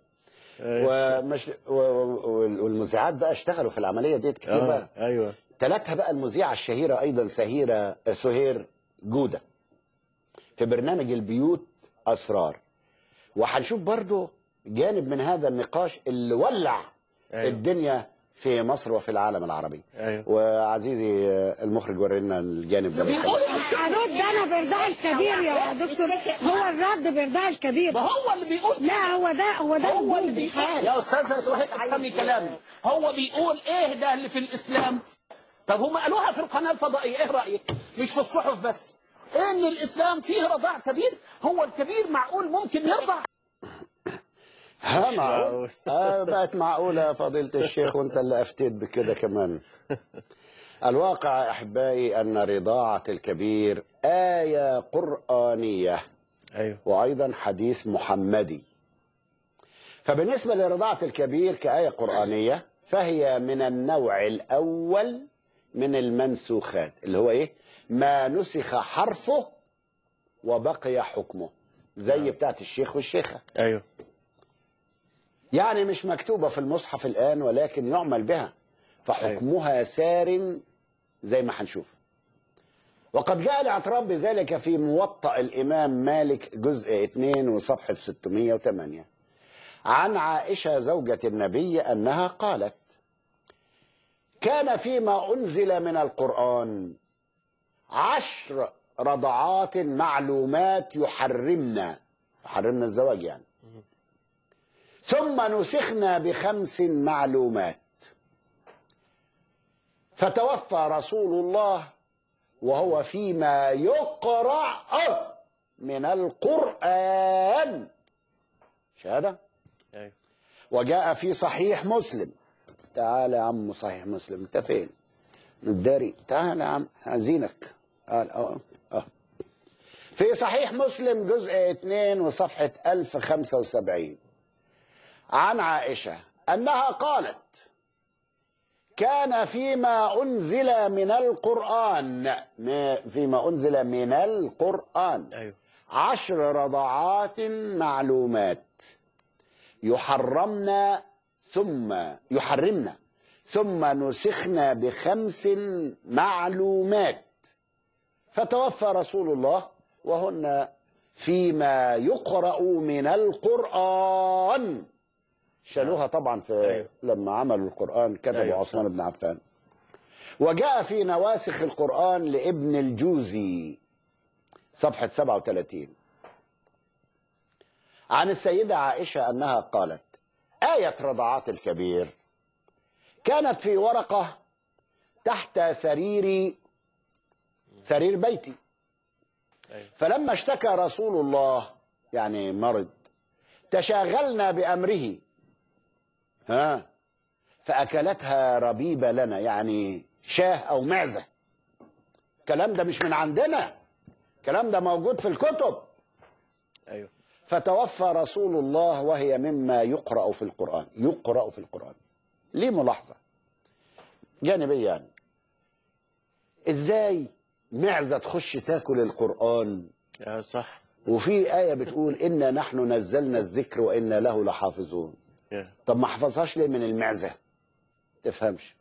والمذيعات بقى اشتغلوا في العملية دي كتير بقى. ايوه، تلاتها بقى المذيعة الشهيرة ايضا سهير جودة في برنامج البيوت اسرار. وهنشوف برضو جانب من هذا النقاش اللي ولع الدنيا في مصر وفي العالم العربي. وعزيزي المخرج ورينا الجانب ده. الرد انا بإرضاء الكبير يا دكتور، هو الرد بإرضاء الكبير. ما هو اللي بيقول. لا هو اللي بيقول. يا استاذه سهير افهمي كلامي. هو بيقول ايه ده اللي في الاسلام؟ طب هم قالوها في القناه الفضائيه، ايه رايك؟ مش في الصحف بس. ان الاسلام فيه رضاع كبير. هو الكبير معقول ممكن يرضع؟ معقول؟ بقت معقولة يا فضيلة الشيخ، وانت اللي افتيت بكده كمان. الواقع احبائي ان رضاعة الكبير آية قرآنية. وايضا حديث محمدي. فبالنسبة لرضاعة الكبير كآية قرآنية فهي من النوع الاول من المنسوخات، اللي هو ايه؟ ما نسخ حرفه وبقي حكمه، زي بتاعت الشيخ والشيخة. ايوه، يعني مش مكتوبة في المصحف الآن ولكن يعمل بها، فحكمها سار زي ما هنشوف. وقد جاء الاعتراف بذلك في موطأ الإمام مالك جزء 2 وصفحة 608 عن عائشة زوجة النبي أنها قالت: كان فيما أنزل من القرآن 10 رضعات معلومات يحرمنا الزواج يعني، ثم نسخنا ب5 معلومات، فتوفى رسول الله وهو فيما يقرأ من القرآن. شهادة. وجاء في صحيح مسلم. تعال يا عم صحيح مسلم، انت فين؟ الداري. تعال يا عم عايزينك. في صحيح مسلم جزء 2 وصفحة 1075 عن عائشة أنها قالت: كان فيما أنزل من القرآن 10 رضعات معلومات يحرمنا ثم نسخنا ب5 معلومات، فتوفى رسول الله وهن فيما يقرأ من القرآن. شالوها طبعا في لما عملوا القرآن كتبوا عثمان بن عفان. وجاء في نواسخ القرآن لابن الجوزي صفحة 37 عن السيدة عائشة أنها قالت: آية رضعات الكبير كانت في ورقة تحت سرير بيتي، فلما اشتكى رسول الله يعني مرض تشاغلنا بأمره فأكلتها ربيبة لنا، يعني شاه أو معزة. الكلام ده مش من عندنا، الكلام ده موجود في الكتب. أيوه. فتوفى رسول الله وهي مما يقرأ في القرآن. يقرأ في القرآن. ليه ملاحظة جانبية يعني، إزاي معزة تخش تاكل القرآن؟ صح. وفي آية بتقول إنا نحن نزلنا الذكر وإنا له لحافظون. طب ما حفظهاش ليه من المعزة؟ تفهمش.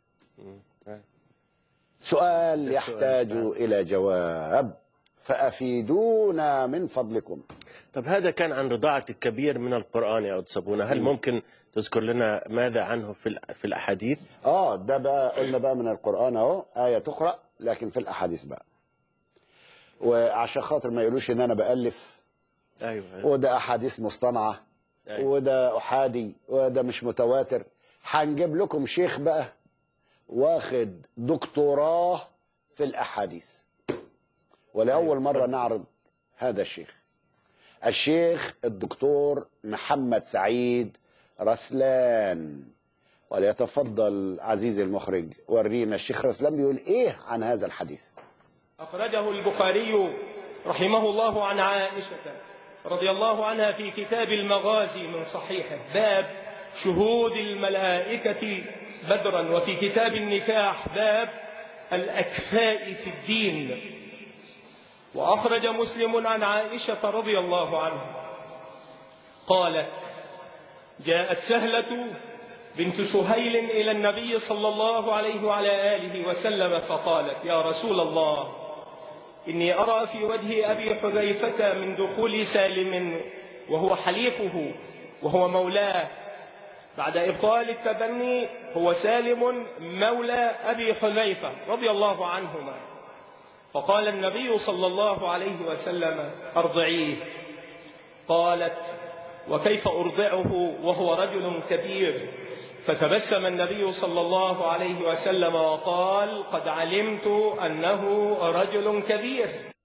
سؤال يحتاج إلى جواب، فأفيدونا من فضلكم. طب هذا كان عن رضاعة الكبير من القرآن يا أستاذ صابونة، هل ممكن تذكر لنا ماذا عنه في الأحاديث؟ ده بقى قلنا بقى من القرآن أهو آية تقرأ، لكن في الأحاديث بقى، وعشان خاطر ما يقولوش إن أنا بألف. أيوه. وده أحاديث مصطنعة. أيوة. وده أحادي وده مش متواتر. هنجيب لكم شيخ بقى واخد دكتوراه في الأحاديث، ولأول مرة نعرض هذا الشيخ الدكتور محمد سعيد رسلان. وليتفضل عزيزي المخرج ورينا الشيخ رسلان بيقول ايه عن هذا الحديث. أخرجه البخاري رحمه الله عن عائشة رضي الله عنها في كتاب المغازي من صحيحه، باب شهود الملائكة بدرا، وفي كتاب النكاح باب الأكفاء في الدين. وأخرج مسلم عن عائشة رضي الله عنها قالت: جاءت سهلة بنت سهيل إلى النبي صلى الله عليه وعلى آله وسلم فقالت: يا رسول الله، إني أرى في وجه أبي حذيفة من دخول سالم وهو حليفه وهو مولاه بعد إبطال التبني، هو سالم مولى أبي حذيفة رضي الله عنهما. فقال النبي صلى الله عليه وسلم: أرضعيه. قالت: وكيف أرضعه وهو رجل كبير؟ فتبسم النبي صلى الله عليه وسلم وقال: قد علمت أنه رجل كبير.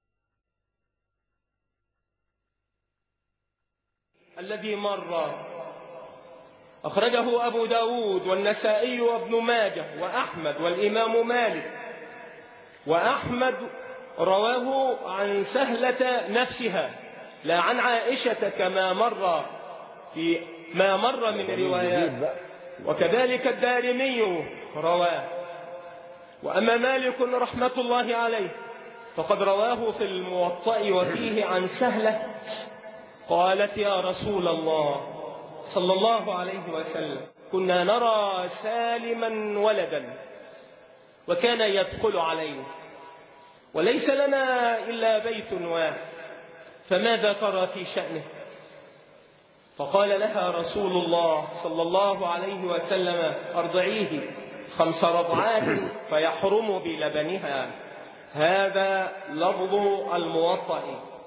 الذي مر أخرجه أبو داود والنسائي وابن ماجه وأحمد والإمام مالك. وأحمد رواه عن سهلة نفسها لا عن عائشة كما مر في ما مر من روايات، وكذلك الدارمي رواه. وأما مالك رحمة الله عليه فقد رواه في الموطأ وفيه عن سهلة قالت: يا رسول الله صلى الله عليه وسلم، كنا نرى سالما ولدا وكان يدخل علينا وليس لنا إلا بيت واحد، فماذا ترى في شأنه؟ فقال لها رسول الله صلى الله عليه وسلم: أرضعيه 5 رضعات فيحرم بلبنها. هذا لفظ الموطأ.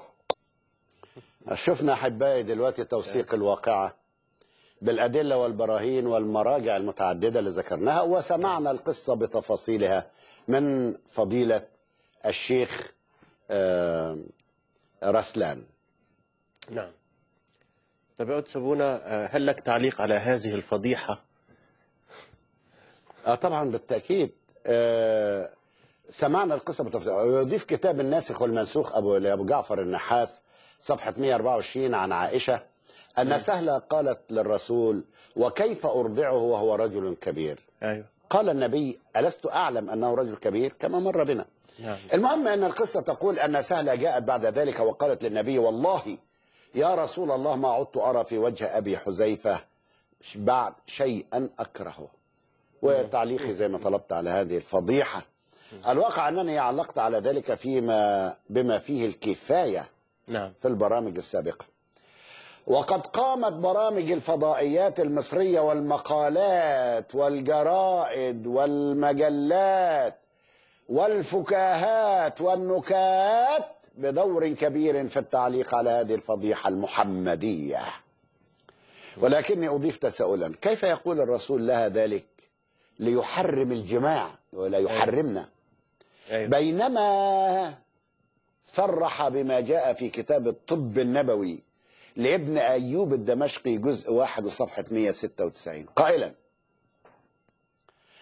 شفنا أحبائي دلوقتي توثيق الواقعة بالأدلة والبراهين والمراجع المتعددة اللي ذكرناها، وسمعنا القصة بتفاصيلها من فضيلة الشيخ رسلان. نعم. طب يا أستاذ صابونة، هل لك تعليق على هذه الفضيحة؟ طبعا بالتأكيد. سمعنا القصة بتفاصيل. يضيف كتاب الناسخ والمنسوخ لأبو جعفر النحاس صفحة 124 عن عائشة أن سهلة قالت للرسول: وكيف أرضعه وهو رجل كبير؟ أيوه. قال النبي: ألست أعلم أنه رجل كبير؟ كما مر بنا. نعم. المهم أن القصة تقول أن سهلة جاءت بعد ذلك وقالت للنبي: والله يا رسول الله ما عدت أرى في وجه أبي حذيفة بعد شيئا أكرهه. وتعليقي زي ما طلبت على هذه الفضيحة. الواقع أنني علقت على ذلك بما فيه الكفاية. نعم. في البرامج السابقة. وقد قامت برامج الفضائيات المصرية والمقالات والجرائد والمجلات والفكاهات والنكات بدور كبير في التعليق على هذه الفضيحة المحمدية. ولكني أضيف تساؤلا: كيف يقول الرسول لها ذلك ليحرم الجماع ولا يحرمنا؟ بينما صرح بما جاء في كتاب الطب النبوي لابن أيوب الدمشقي جزء 1 وصفحة 196 قائلا: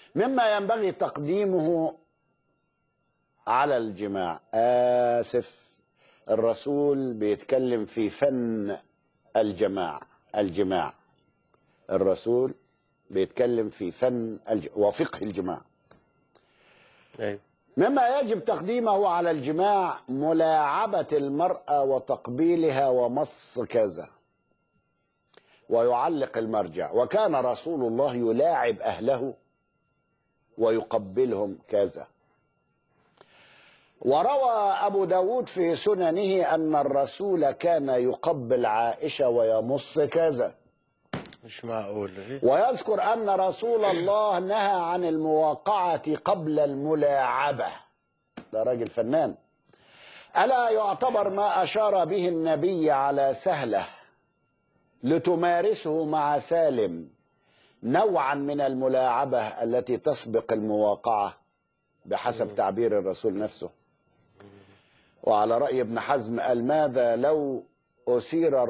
مما ينبغي تقديمه على الجماع. آسف، الرسول بيتكلم في فن الجماع. الرسول بيتكلم في فن وفقه الجماع. أيوة. مما يجب تقديمه على الجماع ملاعبة المرأة وتقبيلها ومص كذا، ويعلق المرجع. وكان رسول الله يلاعب أهله ويقبلهم كذا. وروى أبو داود في سننه أن الرسول كان يقبل عائشة ويمص كذا. مش معقول. ويذكر أن رسول الله نهى عن المواقعة قبل الملاعبة. ده راجل فنان. ألا يعتبر ما أشار به النبي على سهلة لتمارسه مع سالم نوعا من الملاعبة التي تسبق المواقعة بحسب تعبير الرسول نفسه؟ وعلى رأي ابن حزم قال: ماذا لو أثير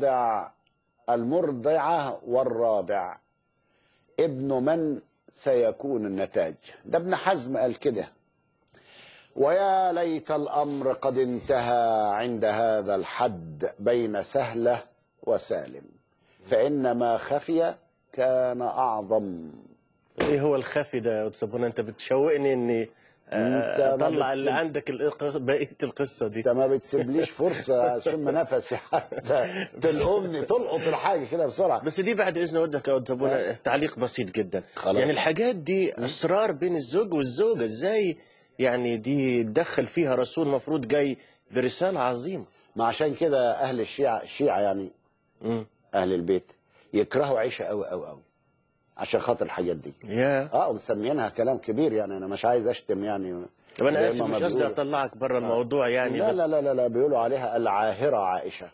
المرضعة والراضع، ابن من سيكون النتاج؟ ده ابن حزم قال كده. ويا ليت الأمر قد انتهى عند هذا الحد بين سهلة وسالم، فإن ما خفي كان أعظم. ايه هو الخفي ده يا أستاذ؟ انت بتشوقني اني اطلع اللي عندك بقيه القصه دي. انت ما بتسيبليش فرصه اشم نفسي حتى تلقمني تلقط الحاجه كده بسرعه. بس دي بعد اذن ودك يا أستاذ تعليق بسيط جدا. خلاص. يعني الحاجات دي اسرار بين الزوج والزوجه، ازاي يعني دي تدخل فيها رسول مفروض جاي برساله عظيمه؟ ما عشان كده اهل الشيعه يعني اهل البيت يكرهوا عيشه قوي قوي قوي عشان خاطر الحاجات دي. ومسمينها كلام كبير، يعني انا مش عايز اشتم يعني. طب انا اسف، مش قصدي اطلعك بره الموضوع يعني. لا بس لا بيقولوا عليها العاهره عائشه.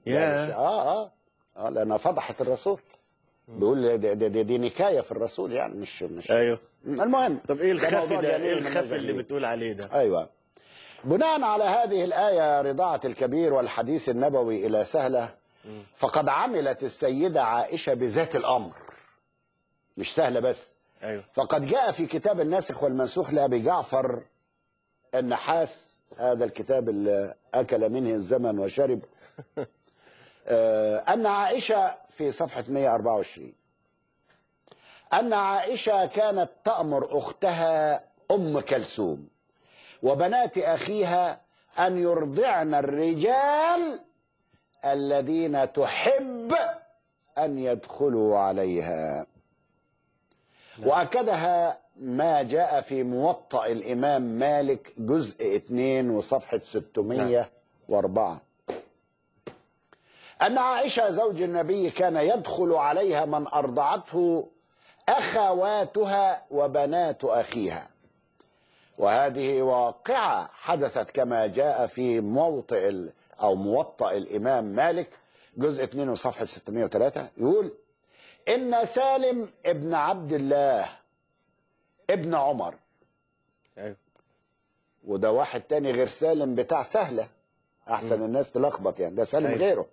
لانها فضحت الرسول. بيقول دي نكايه في الرسول يعني، مش ايوه. المهم، طب ايه الخفي ده؟ ايه الخفي اللي بتقول عليه ده؟ ايوه. بناء على هذه الايه رضاعه الكبير والحديث النبوي الى سهله، فقد عملت السيده عائشه بذات الامر، مش سهله بس. أيوة. فقد جاء في كتاب الناسخ والمنسوخ لأبي جعفر النحاس، هذا الكتاب اللي أكل منه الزمن وشرب، أن عائشة في صفحة 124 أن عائشة كانت تأمر أختها أم كلثوم وبنات أخيها أن يرضعن الرجال الذين تحب أن يدخلوا عليها. وأكدها ما جاء في موطأ الإمام مالك جزء 2 وصفحة 604 أن عائشة زوج النبي كان يدخل عليها من أرضعته أخواتها وبنات أخيها، وهذه واقعة حدثت كما جاء في موطأ الإمام مالك جزء 2 وصفحة 603. يقول: إن سالم ابن عبد الله ابن عمر. أيوة. وده واحد تاني غير سالم بتاع سهلة، أحسن الناس تلخبط يعني، ده سالم. أيوة. غيره.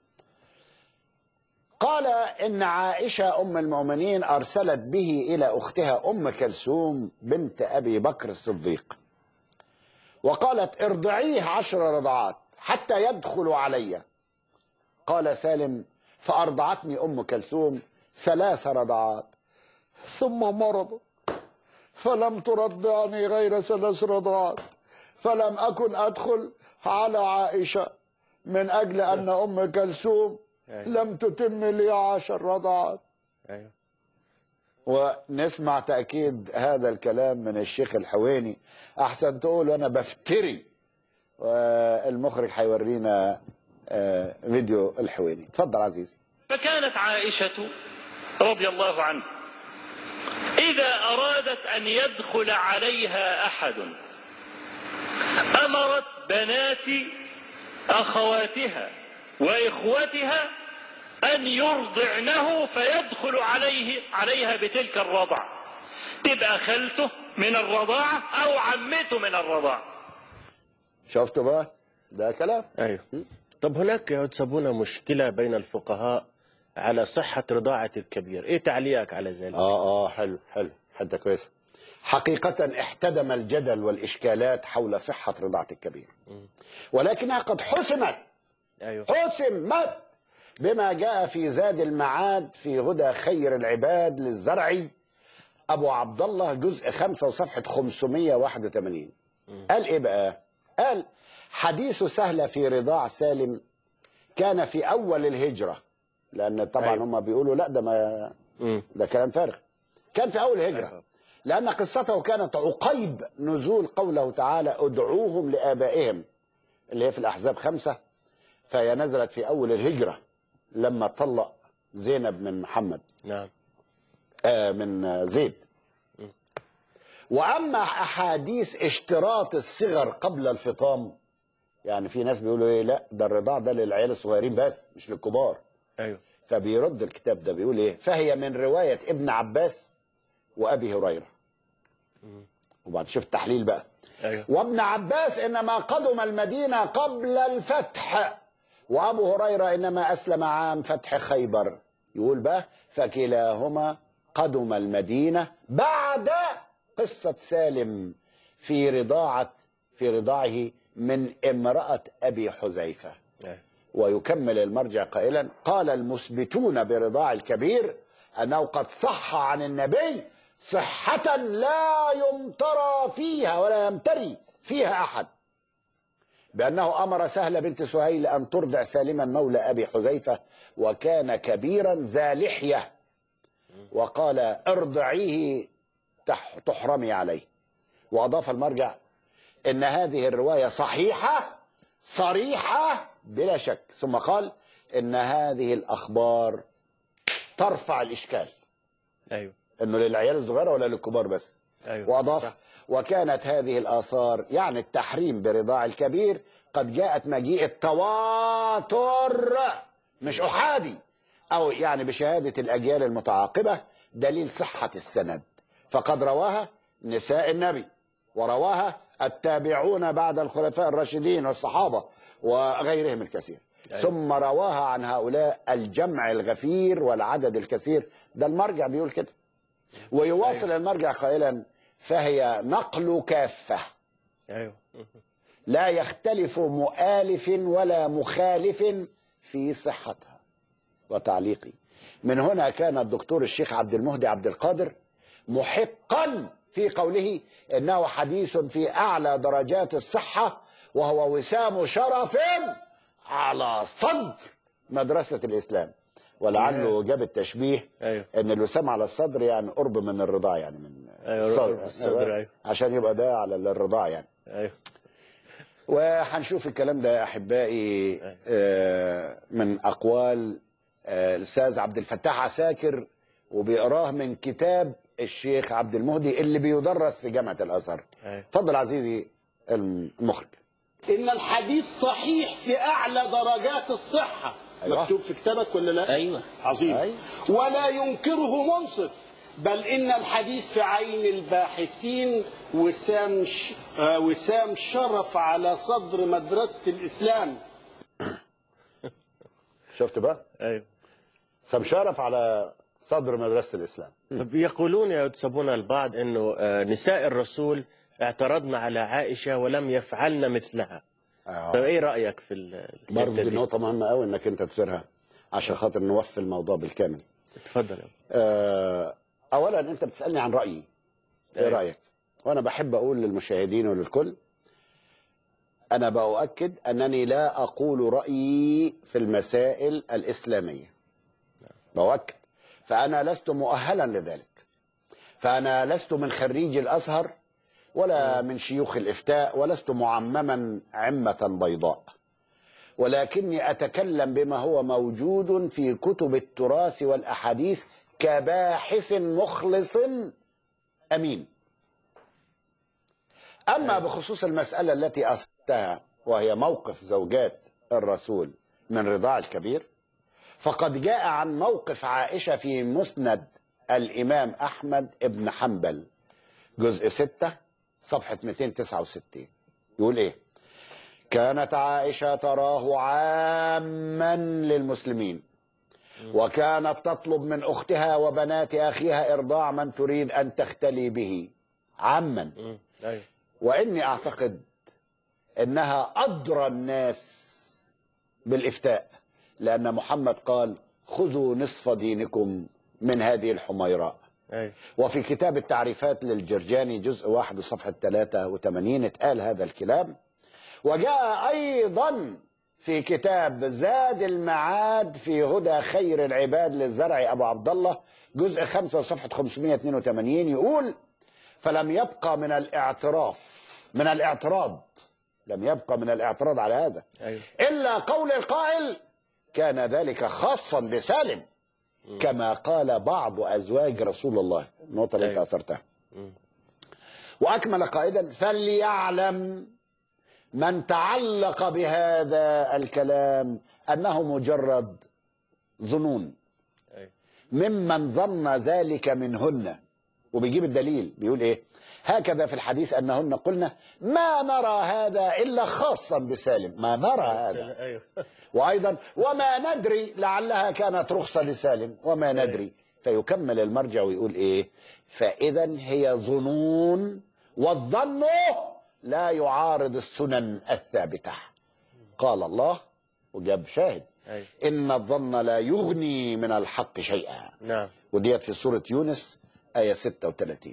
قال إن عائشة أم المؤمنين أرسلت به إلى أختها أم كلثوم بنت أبي بكر الصديق، وقالت: ارضعيه 10 رضعات حتى يدخل علي. قال سالم: فأرضعتني أم كلثوم 3 رضعات ثم مرض فلم ترضعني غير 3 رضعات، فلم أكن أدخل على عائشة من أجل أن أم كلثوم لم تتم لي 10 رضعات. ونسمع تأكيد هذا الكلام من الشيخ الحويني، أحسن تقول أنا بفتري. والمخرج هيورينا فيديو الحويني. اتفضل عزيزي. فكانت عائشة رضي الله عنها إذا أرادت أن يدخل عليها أحد أمرت بنات أخواتها وإخوتها أن يرضعنه فيدخل عليها بتلك الرضعة، تبقى خالته من الرضاعة أو عمته من الرضاعة. شفتوا بقى؟ ده كلام. أيوه. طب هناك يا أستاذ مشكلة بين الفقهاء على صحة رضاعة الكبير، إيه تعليقك على ذلك؟ حلو. حتى كويسة. حقيقة احتدم الجدل والإشكالات حول صحة رضاعة الكبير، ولكنها قد حسمت. أيوه. حسمت بما جاء في زاد المعاد في هدى خير العباد للزرعي أبو عبد الله جزء 5 وصفحة 581. قال إيه بقى؟ قال حديث سهلة في رضاع سالم كان في أول الهجرة، لأن طبعا أيوه. هم بيقولوا لا ده ما ده كلام فارغ. كان في أول الهجرة. أيوه. لأن قصته كانت عقيب نزول قوله تعالى ادعوهم لآبائهم اللي هي في الأحزاب 5، فهي نزلت في أول الهجرة لما طلق زينب من محمد. نعم. من زيد. وأما أحاديث اشتراط الصغر قبل الفطام، يعني في ناس بيقولوا ايه لا ده الرضاع ده للعيال الصغيرين بس مش للكبار. أيوه. فبيرد الكتاب ده بيقول ايه؟ فهي من رواية ابن عباس وأبي هريرة. وبعد شوف التحليل بقى. أيوه. وابن عباس إنما قدم المدينة قبل الفتح، وأبو هريرة إنما أسلم عام فتح خيبر. يقول بقى فكلاهما قدم المدينة بعد قصة سالم في رضاعه من امرأة أبي حذيفة. ويكمل المرجع قائلا قال المثبتون برضاع الكبير أنه قد صح عن النبي صحة لا يمترى فيها ولا يمتري فيها أحد، بأنه أمر سهلة بنت سهيل أن ترضع سالما مولى أبي حذيفة وكان كبيرا ذا لحية، وقال ارضعيه تحرمي عليه. وأضاف المرجع إن هذه الرواية صحيحة صريحة بلا شك، ثم قال إن هذه الأخبار ترفع الإشكال. أيوه. إنه للعيال الصغيرة ولا للكبار بس. أيوه. وأضاف صح. وكانت هذه الآثار يعني التحريم برضاع الكبير قد جاءت مجيء التواتر مش أحادي، أو يعني بشهادة الأجيال المتعاقبة دليل صحة السند، فقد رواها نساء النبي ورواها التابعون بعد الخلفاء الراشدين والصحابة وغيرهم الكثير. أيوة. ثم رواها عن هؤلاء الجمع الغفير والعدد الكثير. ده المرجع بيقول كده. ويواصل أيوة. المرجع قائلا فهي نقل كافة. أيوة. لا يختلف مؤالف ولا مخالف في صحتها. وتعليقي من هنا كان الدكتور الشيخ عبد المهدي عبد القادر محقا في قوله إنه حديث في أعلى درجات الصحة وهو وسام شرف على صدر مدرسة الإسلام. ولعله جاب التشبيه أيوه. إن الوسام على الصدر يعني قرب من الرضاع، يعني من الصدر. أيوه. عشان يبقى ده على الرضاع يعني. أيوه. وهنشوف الكلام ده يا أحبائي من أقوال الأستاذ عبد الفتاح عساكر، وبيقراه من كتاب الشيخ عبد المهدي اللي بيدرس في جامعة الأزهر. اتفضل عزيزي المخرج. إن الحديث صحيح في أعلى درجات الصحة. أيوة. مكتوب في كتابك ولا لا؟ أيوة. عظيم. أيوة. ولا ينكره منصف، بل إن الحديث في عين الباحثين وسام شرف على صدر مدرسة الإسلام. شفت بقى؟ أيوة. وسام شرف على صدر مدرسة الإسلام. يقولون يحسبون البعض أنه نساء الرسول اعترضن على عائشة ولم يفعلن مثلها. فايه رايك في برضه دي نقطه مهمه قوي انك انت تثيرها عشان خاطر نوفي الموضوع بالكامل. اتفضل. اولا انت بتسالني عن رايي. ايه رايك؟ وانا بحب اقول للمشاهدين وللكل انا باؤكد انني لا اقول رايي في المسائل الاسلاميه. باؤكد فانا لست مؤهلا لذلك. فانا لست من خريجي الازهر ولا من شيوخ الإفتاء، ولست معمما عمة بيضاء، ولكني أتكلم بما هو موجود في كتب التراث والأحاديث كباحث مخلص أمين. أما بخصوص المسألة التي أثرتها وهي موقف زوجات الرسول من رضاع الكبير، فقد جاء عن موقف عائشة في مسند الإمام أحمد بن حنبل جزء 6 صفحة 269. يقول ايه؟ كانت عائشة تراه عاما للمسلمين وكانت تطلب من أختها وبنات أخيها إرضاع من تريد أن تختلي به عما. وإني أعتقد أنها أدرى الناس بالإفتاء، لأن محمد قال خذوا نصف دينكم من هذه الحميراء. وفي كتاب التعريفات للجرجاني جزء 1 وصفحة 83 اتقال هذا الكلام. وجاء أيضا في كتاب زاد المعاد في هدى خير العباد للزرع أبو عبد الله جزء 5 وصفحة 582 يقول فلم يبقى من الاعتراض لم يبقى من الاعتراض على هذا إلا قول القائل كان ذلك خاصا بسالم كما قال بعض أزواج رسول الله. النقطة اللي انت أثرتها. وأكمل قائدا فليعلم من تعلق بهذا الكلام أنه مجرد ظنون ممن ظن ذلك منهن. وبيجيب الدليل بيقول إيه؟ هكذا في الحديث أنهن قلنا ما نرى هذا إلا خاصا بسالم، ما نرى هذا. وأيضا وما ندري لعلها كانت رخصة لسالم وما ندري. فيكمل المرجع ويقول إيه؟ فإذا هي ظنون والظن لا يعارض السنن الثابتة. قال الله وجاب شاهد إن الظن لا يغني من الحق شيئا. وديت في سورة يونس آية 36.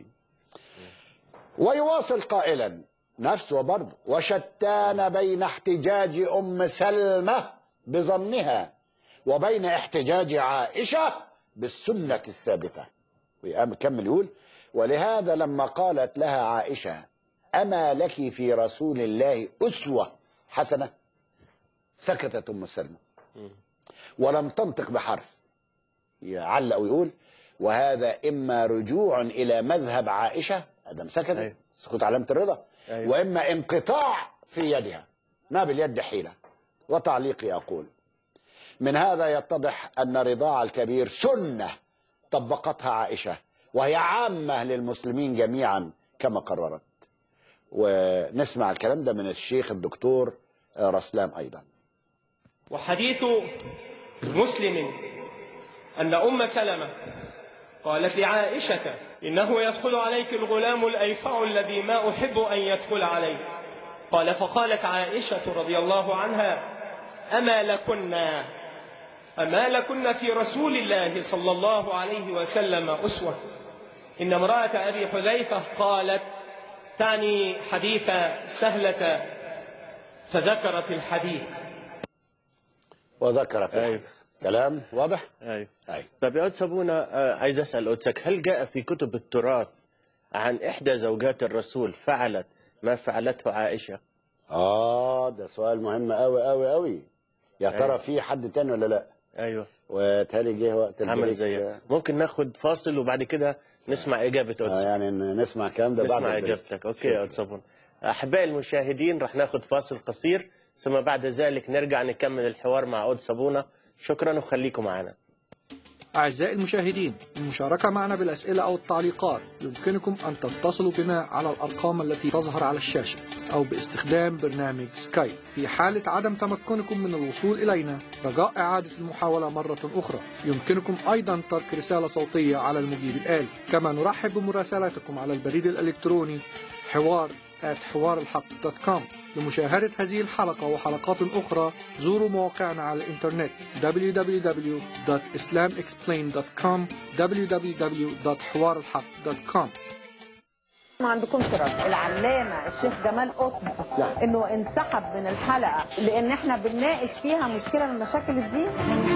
ويواصل قائلا نفسه برضه وشتان بين احتجاج أم سلمة بظنها وبين احتجاج عائشة بالسنة الثابتة. ويكمل يقول ولهذا لما قالت لها عائشة أما لك في رسول الله أسوة حسنة سكتت أم سلمة ولم تنطق بحرف. يعلق ويقول وهذا إما رجوع إلى مذهب عائشة أدم سكتت سكوت علامة الرضا وإما انقطاع في يدها ما باليد حيلة. وتعليقي أقول من هذا يتضح أن رضاع الكبير سنة طبقتها عائشة وهي عامة للمسلمين جميعا كما قررت. ونسمع الكلام ده من الشيخ الدكتور رسلان أيضا. وحديث مسلم أن أم سلمة قالت لعائشة إنه يدخل عليك الغلام الأيفع الذي ما أحب أن يدخل عليك. فقالت عائشة رضي الله عنها أما لكن في رسول الله صلى الله عليه وسلم أسوة. إن امرأة أبي حذيفة قالت تعني حديث سهلة فذكرت الحديث وذكرت كلام واضح. طب يا قدس أبونا عايز أسأل قدسك هل جاء في كتب التراث عن إحدى زوجات الرسول فعلت ما فعلته عائشة؟ ده سؤال مهم أوي. يا ترى في حد تاني ولا لا؟ وتالي جه وقت عمل زيك. ممكن ناخد فاصل وبعد كده نسمع إجابة قدسك. يعني نسمع الكلام ده بعد نسمع إجابتك. أوكي يا قدس أبونا. أحبائي المشاهدين رح ناخد فاصل قصير ثم بعد ذلك نرجع نكمل الحوار مع قدس أبونا. شكرا وخليكم معنا. أعزائي المشاهدين المشاركة معنا بالأسئلة أو التعليقات يمكنكم أن تتصلوا بنا على الأرقام التي تظهر على الشاشة أو باستخدام برنامج سكايب. في حالة عدم تمكنكم من الوصول إلينا رجاء إعادة المحاولة مرة أخرى يمكنكم أيضا ترك رسالة صوتية على المجيب الآلي. كما نرحب بمراسلاتكم على البريد الإلكتروني حوار@حوارالحق.com. لمشاهدة هذه الحلقة وحلقات أخرى زوروا مواقعنا على الإنترنت www.islamexplained.com www.حوارالحق.com. ما عندكم ترى العلامة الشيخ جمال قطب انه انسحب من الحلقة لان احنا بنناقش فيها مشكلة من مشاكل الدين.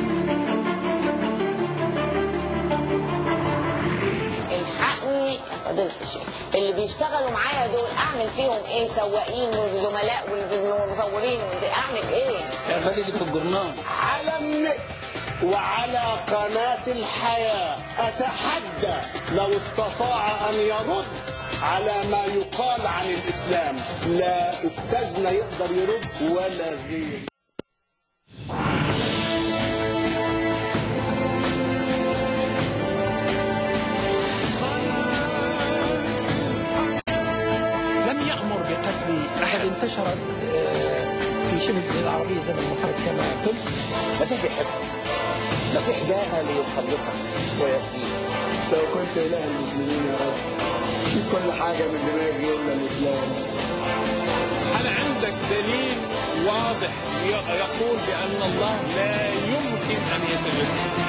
الحقني يا فضيلة الشيخ اللي بيشتغلوا معايا دول اعمل فيهم ايه؟ سواقين وزملاء والمصورين اعمل ايه؟ اعملي دي في الجرنان على النت وعلى قناة الحياة. أتحدى لو استطاع أن يرد على ما يقال عن الإسلام. لا أستاذنا يقدر يرد ولا غير. لم يأمر بقتل أحد. انتشرت في شبه الجزيرة العربية زمن المحرك كما قلت. بس بيحب المسيح جاء ليخلصك ويفديك. لو كنت إله المسلمين يا رب شيل كل حاجة من دماغي إلا الإسلام. هل عندك دليل واضح يقول بأن الله لا يمكن أن يتجسد؟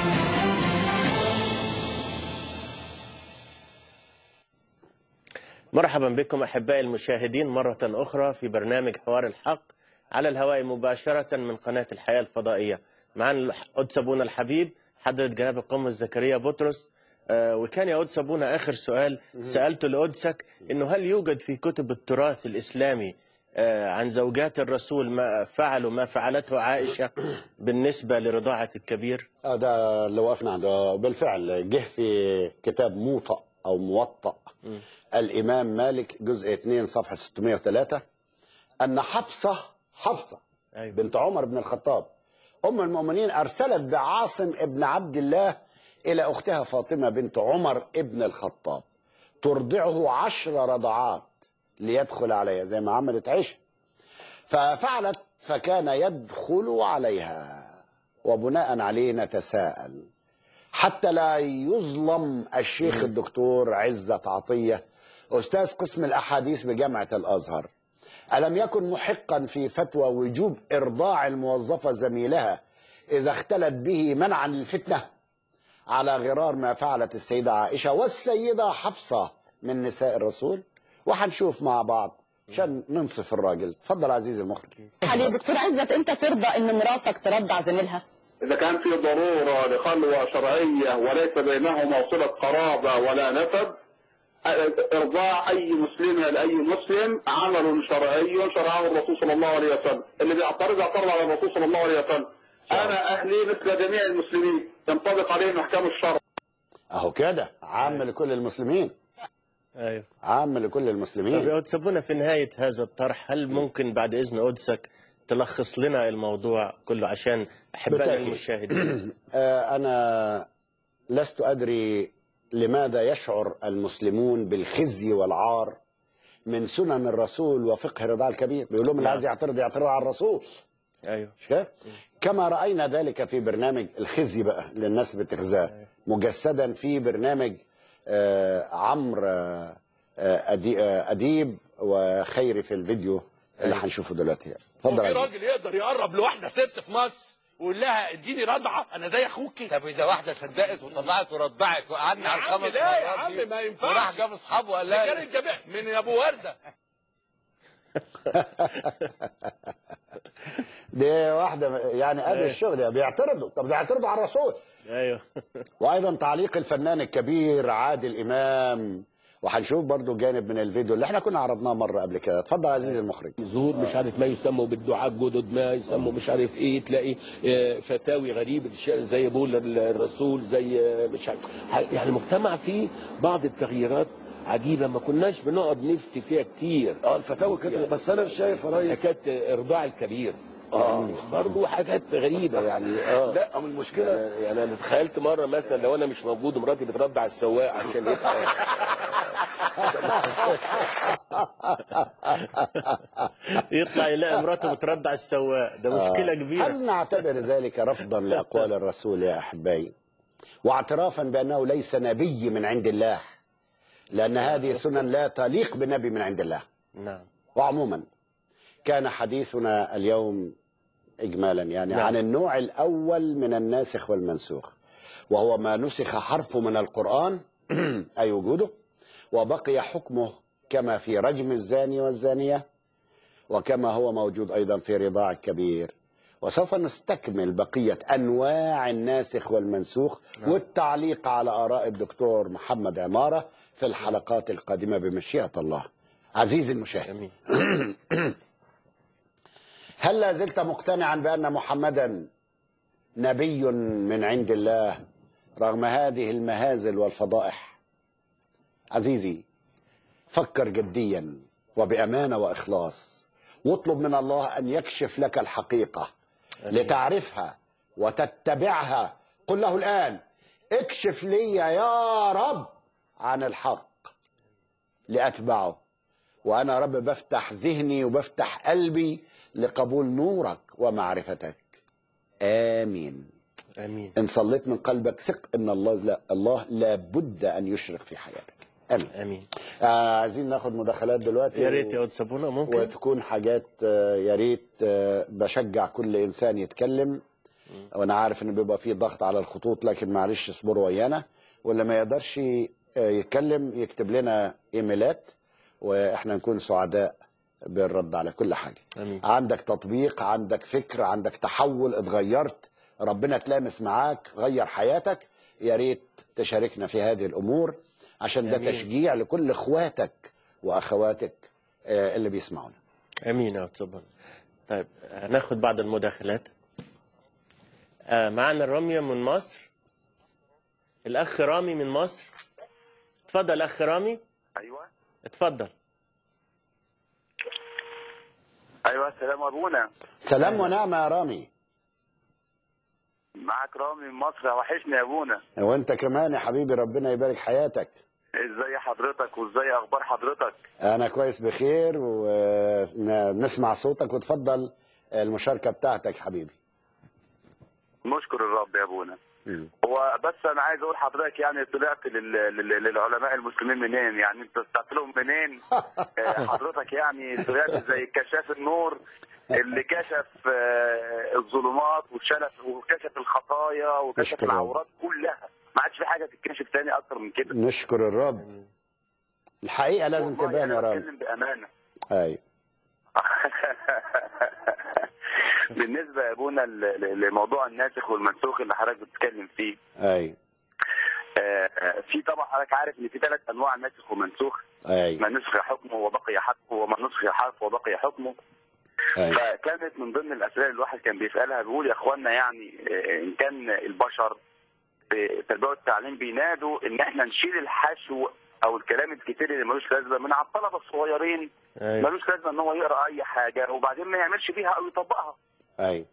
مرحبا بكم أحبائي المشاهدين مرة أخرى في برنامج حوار الحق على الهواء مباشرة من قناة الحياة الفضائية. معنا قدس أبونا الحبيب حضرة جناب القمص زكريا بطرس. وكان يا قدس أبونا آخر سؤال سألته لقدسك إنه هل يوجد في كتب التراث الإسلامي عن زوجات الرسول ما فعلوا ما فعلته عائشة بالنسبة لرضاعة الكبير؟ ده اللي وقفنا عنده بالفعل جه في كتاب موطأ أو موطأ الإمام مالك جزء 2 صفحة 603 أن حفصة بنت عمر بن الخطاب أم المؤمنين أرسلت بعاصم ابن عبد الله إلى أختها فاطمة بنت عمر ابن الخطاب ترضعه 10 رضعات ليدخل عليها زي ما عملت عائشة، ففعلت فكان يدخل عليها. وبناء عليه نتساءل حتى لا يظلم الشيخ الدكتور عزت عطية أستاذ قسم الأحاديث بجامعة الأزهر، ألم يكن محقا في فتوى وجوب إرضاع الموظفة زميلها إذا اختلت به منعا للفتنة على غرار ما فعلت السيدة عائشة والسيدة حفصة من نساء الرسول؟ وهنشوف مع بعض عشان ننصف الراجل. اتفضل عزيزي المخرج. حبيبي دكتور عزت، انت ترضى ان مراتك ترضع زميلها؟ إذا كان في ضرورة لخلوة شرعية وليس بينهما صلة قرابة ولا نسب، إرضاع أي مسلم لأي مسلم عمل شرعي شرعه الرسول صلى الله عليه وسلم. اللي بيعترض على الرسول صلى الله عليه وسلم. أنا أهلي مثل جميع المسلمين ينطبق عليهم أحكام الشرع. أهو كده عام لكل المسلمين. أيوه عام لكل المسلمين. طب يا قدس أبونا في نهاية هذا الطرح هل ممكن بعد إذن قدسك تلخص لنا الموضوع كله عشان أحبائنا المشاهدين؟ أنا لست أدري لماذا يشعر المسلمون بالخزي والعار من سنن الرسول وفقه رضاع الكبير. بيقول لهم اللي عايز يعترض على الرسول. أيوه مش كده؟ كما رأينا ذلك في برنامج الخزي بقى للناس بتخزاه مجسدا في برنامج عمرو أديب وخيري في الفيديو اللي هنشوفه دلوقتي. اتفضل. في راجل يقدر يقرب لواحده ست في مصر ويقول لها اديني رضعه انا زي اخوكي؟ طب اذا واحده صدقت وطلعت ورضعت وقعدنا على الخمس مرات لا يا عم ما ينفعش. وراح جاب اصحابه وقال لها كان الجميع من ابو ورده. دي واحده يعني ادي الشغل ده بيعترضوا. طب بيعترضوا على الرسول. ايوه. وايضا تعليق الفنان الكبير عادل امام، وهنشوف برضو جانب من الفيديو اللي احنا كنا عرضناه مره قبل كده. اتفضل عزيزي المخرج. ظهور مش عارف ما يسموا بالدعاء جدد، ما يسموا مش عارف ايه، تلاقي فتاوي غريبه زي بول الرسول، زي مش عارف يعني المجتمع فيه بعض التغييرات عجيبه ما كناش بنقعد نفتي فيها كتير. الفتاوى كده يعني. بس انا مش شايف يا ريس حكايه ارضاع الكبير برضه حاجات غريبه يعني. لا من المشكله يعني انا تخيلت مره مثلا لو انا مش موجود ومراتي بترضع السواق عشان يطلع يلاقي مراته بترضع السواق، ده مشكله كبيره. هل نعتبر ذلك رفضا لاقوال الرسول يا احبائي واعترافا بانه ليس نبي من عند الله، لان هذه سنن لا تليق بنبي من عند الله؟ نعم. وعموما كان حديثنا اليوم إجمالا يعني عن النوع الأول من الناسخ والمنسوخ، وهو ما نسخ حرفه من القرآن أي وجوده وبقي حكمه كما في رجم الزاني والزانية وكما هو موجود أيضا في رضاع الكبير. وسوف نستكمل بقية أنواع الناسخ والمنسوخ والتعليق على آراء الدكتور محمد عمارة في الحلقات القادمة بمشيئة الله. عزيزي المشاهد، هل لا زلت مقتنعا بأن محمدا نبي من عند الله رغم هذه المهازل والفضائح؟ عزيزي، فكر جديا وبأمانة وإخلاص واطلب من الله أن يكشف لك الحقيقة لتعرفها وتتبعها. قل له الآن اكشف لي يا رب عن الحق لأتبعه، وأنا رب بفتح ذهني وبفتح قلبي لقبول نورك ومعرفتك. آمين. امين. ان صليت من قلبك ثق ان الله لا بد ان يشرق في حياتك. امين امين. عايزين ناخد مداخلات دلوقتي يا ريت يا قدس ابونا ممكن وتكون حاجات يا ريت. بشجع كل انسان يتكلم، وانا عارف ان بيبقى فيه ضغط على الخطوط، لكن معلش اصبروا ويانا، واللي ما يقدرش يتكلم يكتب لنا ايميلات واحنا نكون سعداء بالرد على كل حاجه. أمين. عندك تطبيق، عندك فكر، عندك تحول، اتغيرت، ربنا تلامس معاك، غير حياتك، يا ريت تشاركنا في هذه الامور عشان ده تشجيع لكل اخواتك واخواتك اللي بيسمعونا. امين يا أستاذ. طيب هناخد بعض المداخلات. معنا رامي من مصر، الاخ رامي من مصر. اتفضل اخ رامي. ايوه اتفضل. ايوه السلام ابونا. سلام ونعمه يا رامي. معك رامي من مصر، وحشني يا ابونا. وانت كمان يا حبيبي، ربنا يبارك حياتك. ازاي حضرتك وازاي اخبار حضرتك؟ انا كويس بخير ونسمع صوتك، وتفضل المشاركه بتاعتك حبيبي. نشكر الرب يا ابونا. هو بس انا عايز اقول حضرتك يعني طلعت للعلماء المسلمين منين؟ يعني انت طلعت لهم منين؟ حضرتك يعني طلعت زي كشاف النور اللي كشف الظلمات وكشف الخطايا وكشف العورات كلها، ما عادش في حاجه تتكشف تاني اكتر من كده. نشكر الرب. الحقيقه لازم تبان يا رامي. بتكلم بامانه. ايوه. بالنسبه يا ابونا لموضوع الناسخ والمنسوخ اللي حضرتك بتتكلم فيه. ايوه. في طبعا حضرتك عارف ان في 3 انواع ناسخ ومنسوخ. ايوه. ما نسخ حكمه وبقي حقه، وما نسخ حرف وبقي حكمه. أيوة. فكانت من ضمن الاسئله اللي الواحد كان بيسالها، بيقول يا اخوانا يعني ان كان البشر في التربيه والتعليم بينادوا ان احنا نشيل الحشو او الكلام الكتير اللي ملوش لازمه من على الطلبه الصغيرين. أيوة. ملوش لازمه ان هو يقرا اي حاجه وبعدين ما يعملش بيها او يطبقها. ايوه.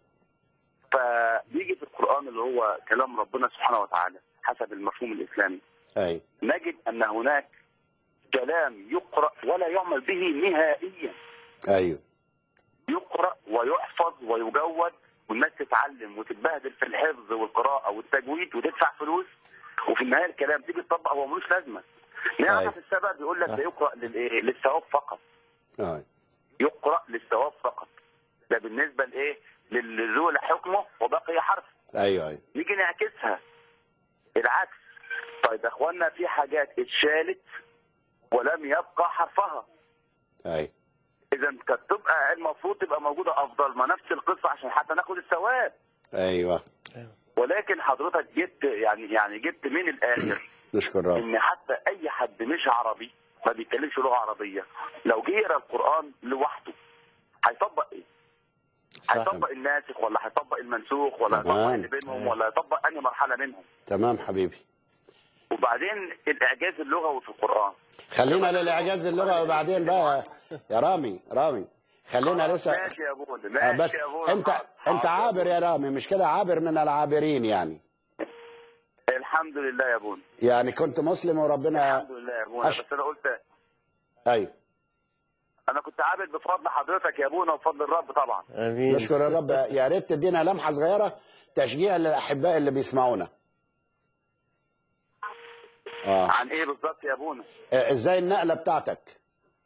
فبيجي في القران اللي هو كلام ربنا سبحانه وتعالى حسب المفهوم الاسلامي. ايوه. نجد ان هناك كلام يقرا ولا يعمل به نهائيا. ايوه. يقرأ ويحفظ ويجود والناس تتعلم وتتبهدل في الحفظ والقراءة والتجويد وتدفع فلوس، وفي النهاية الكلام تيجي تطبق هو ملوش لازمة. نعرف السبب بيقول لك ده يقرأ للثواب فقط. يقرأ للثواب فقط. ده بالنسبة لإيه؟ للزول حكمه وبقي حرف. ايوه. نيجي نعكسها العكس. طيب يا اخوانا في حاجات اتشالت ولم يبقى حرفها. ايوه. إذا كانت تبقى المفروض تبقى موجودة أفضل، ما نفس القصة عشان حتى ناخد الثواب. أيوه. ولكن حضرتك جبت يعني جبت من الآخر. نشكر رب. إن حتى أي حد مش عربي ما بيتكلمش لغة عربية لو جه يقرأ القرآن لوحده هيطبق إيه؟ هيطبق الناسخ ولا هيطبق المنسوخ ولا هيطبق اللي بينهم ولا هيطبق أي مرحلة منهم؟ تمام حبيبي. وبعدين الإعجاز اللغوي في القرآن. خلينا للإعجاز اللغوي وبعدين بقى يا رامي. خلينا لسه. ماشي يا ابونا ماشي بس يا ابونا. انت عابر يا رامي، مش كده؟ عابر من العابرين يعني. الحمد لله يا ابونا. يعني كنت مسلم وربنا. الحمد لله يا ابونا. بس انا قلت ايوه. انا كنت عابد بفضل حضرتك يا ابونا وبفضل الرب طبعا. امين. نشكر الرب. يا ريت تدينا لمحه صغيره تشجيع للاحباء اللي بيسمعونا. عن ايه بالظبط يا ابونا؟ ازاي النقله بتاعتك؟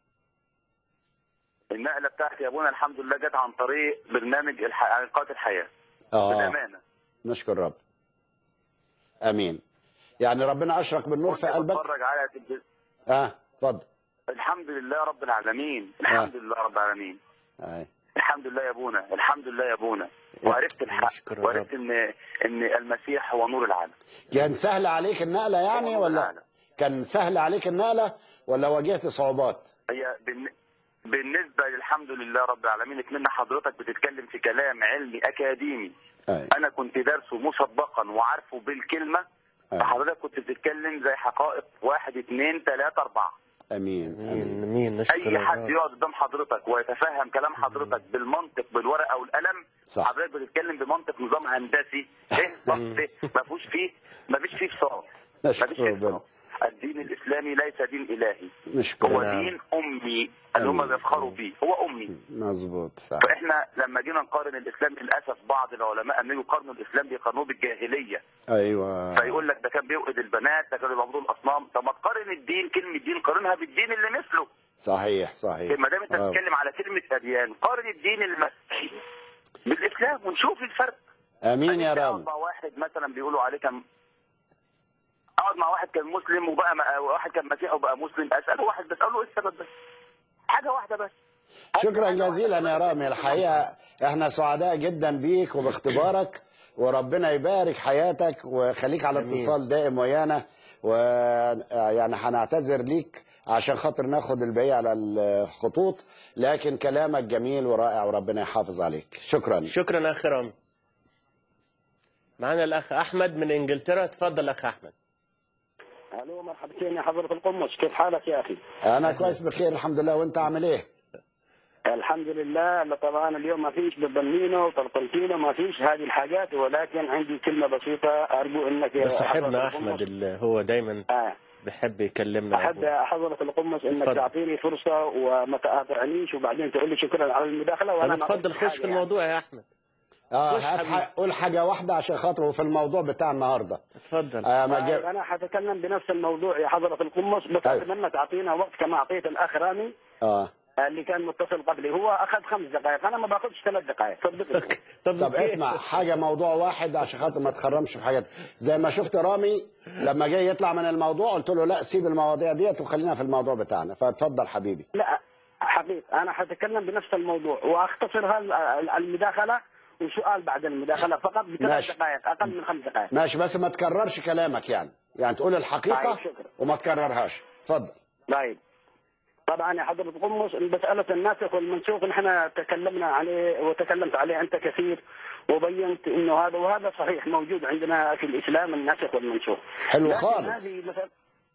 النقله بتاعتي يا ابونا الحمد لله جت عن طريق برنامج انقاذ الحياه. بالامانه. نشكر الرب. امين. يعني ربنا اشرق بالنور في قلبك. بتفرج على اتفضل. الحمد لله رب العالمين. الحمد لله رب العالمين. الحمد لله يا ابونا. الحمد لله يا ابونا. وعرفت الحق وعرفت ان المسيح هو نور العالم. كان سهل عليك النقله يعني ولا كان سهل عليك النقله ولا واجهت صعوبات؟ هي بالنسبه للحمد لله رب العالمين اتمنى حضرتك بتتكلم في كلام علمي اكاديمي. انا كنت دارسه مسبقا وعارفه بالكلمه. فحضرتك كنت بتتكلم زي حقائق 1 2 3 4. امين. اي حد يقعد قدام حضرتك ويتفهم كلام حضرتك بالمنطق بالورقه والقلم. صح. حضرتك بتتكلم بمنطق نظام هندسي. ما فيش فيه فصال. نشكر ربنا. الدين الاسلامي ليس دين الهي، مشكور. هو دين امي اللي هم بيفخروا بيه، هو امي. مظبوط. فاحنا لما جينا نقارن الاسلام، للاسف بعض العلماء لما يقارنوا الاسلام بيقارنوه بالجاهليه. ايوه. فيقول لك ده كان بيوقد البنات، ده كانوا بيعبدوا الاصنام. طب ما تقارن الدين، كلمه دين قارنها بالدين اللي مثله. صحيح صحيح. ما دام انت بتتكلم على كلمه اديان، قارن الدين المسيحي بالاسلام ونشوف الفرق. امين يا رب. اقعد مع واحد مثلا بيقولوا عليه كان، اقعد مع واحد كان مسلم وبقى واحد كان مسيحي وبقى مسلم، اساله واحد بس، اقول له ايه السبب بس؟ حاجه واحده بس. شكرا جزيلا يا رامي. الحقيقه احنا سعداء جدا بيك وباختبارك، وربنا يبارك حياتك وخليك على اتصال دائم ويانا، ويعني هنعتذر ليك عشان خاطر ناخد الباقي على الخطوط، لكن كلامك جميل ورائع وربنا يحافظ عليك. شكرا. شكرا اخ رامي. معنا الاخ احمد من انجلترا. تفضل اخ احمد. الو، مرحبتين يا حضرة القمص، كيف حالك يا اخي؟ انا كويس بخير الحمد لله، وانت عامل ايه؟ الحمد لله. طبعا اليوم ما فيش ببنينو وطلقنتينو، ما فيش هذه الحاجات، ولكن عندي كلمة بسيطة أرجو أنك ده صاحبنا أحمد اللي هو دايما بحب يكلمنا. أحب حضرة القمص أنك تعطيني فرصة وما تقاطعنيش، وبعدين تقول لي شكرا على المداخلة. وأنا تفضل خش في الموضوع يا أحمد. قول حاجة واحدة عشان خاطره في الموضوع بتاع النهاردة. اتفضل. أنا حتكلم بنفس الموضوع يا حضرة القمص، بس أتمنى تعطينا وقت كما أعطيت الأخ رامي اللي كان متصل قبلي. هو اخذ 5 دقائق، انا ما باخذش 3 دقائق. طب اسمع حاجه، موضوع واحد عشان خاطر ما تخرمش في حاجات. زي ما شفت رامي لما جاي يطلع من الموضوع قلت له لا سيب المواضيع ديت وخلينا في الموضوع بتاعنا، فاتفضل حبيبي. لا حبيبي، انا حتكلم بنفس الموضوع واختصر المداخله وسؤال بعد المداخله فقط ب3 دقائق، اقل من 5 دقائق. ماشي، بس ما تكررش كلامك، يعني تقول الحقيقه وما تكررهاش. اتفضل. طيب. طبعا يا حضرة القمص، مسألة الناسخ والمنسوخ نحن تكلمنا عليه وتكلمت عليه أنت كثير، وبينت إنه هذا وهذا صحيح موجود عندنا في الإسلام الناسخ والمنسوخ. حلو خالص. هذه مثلا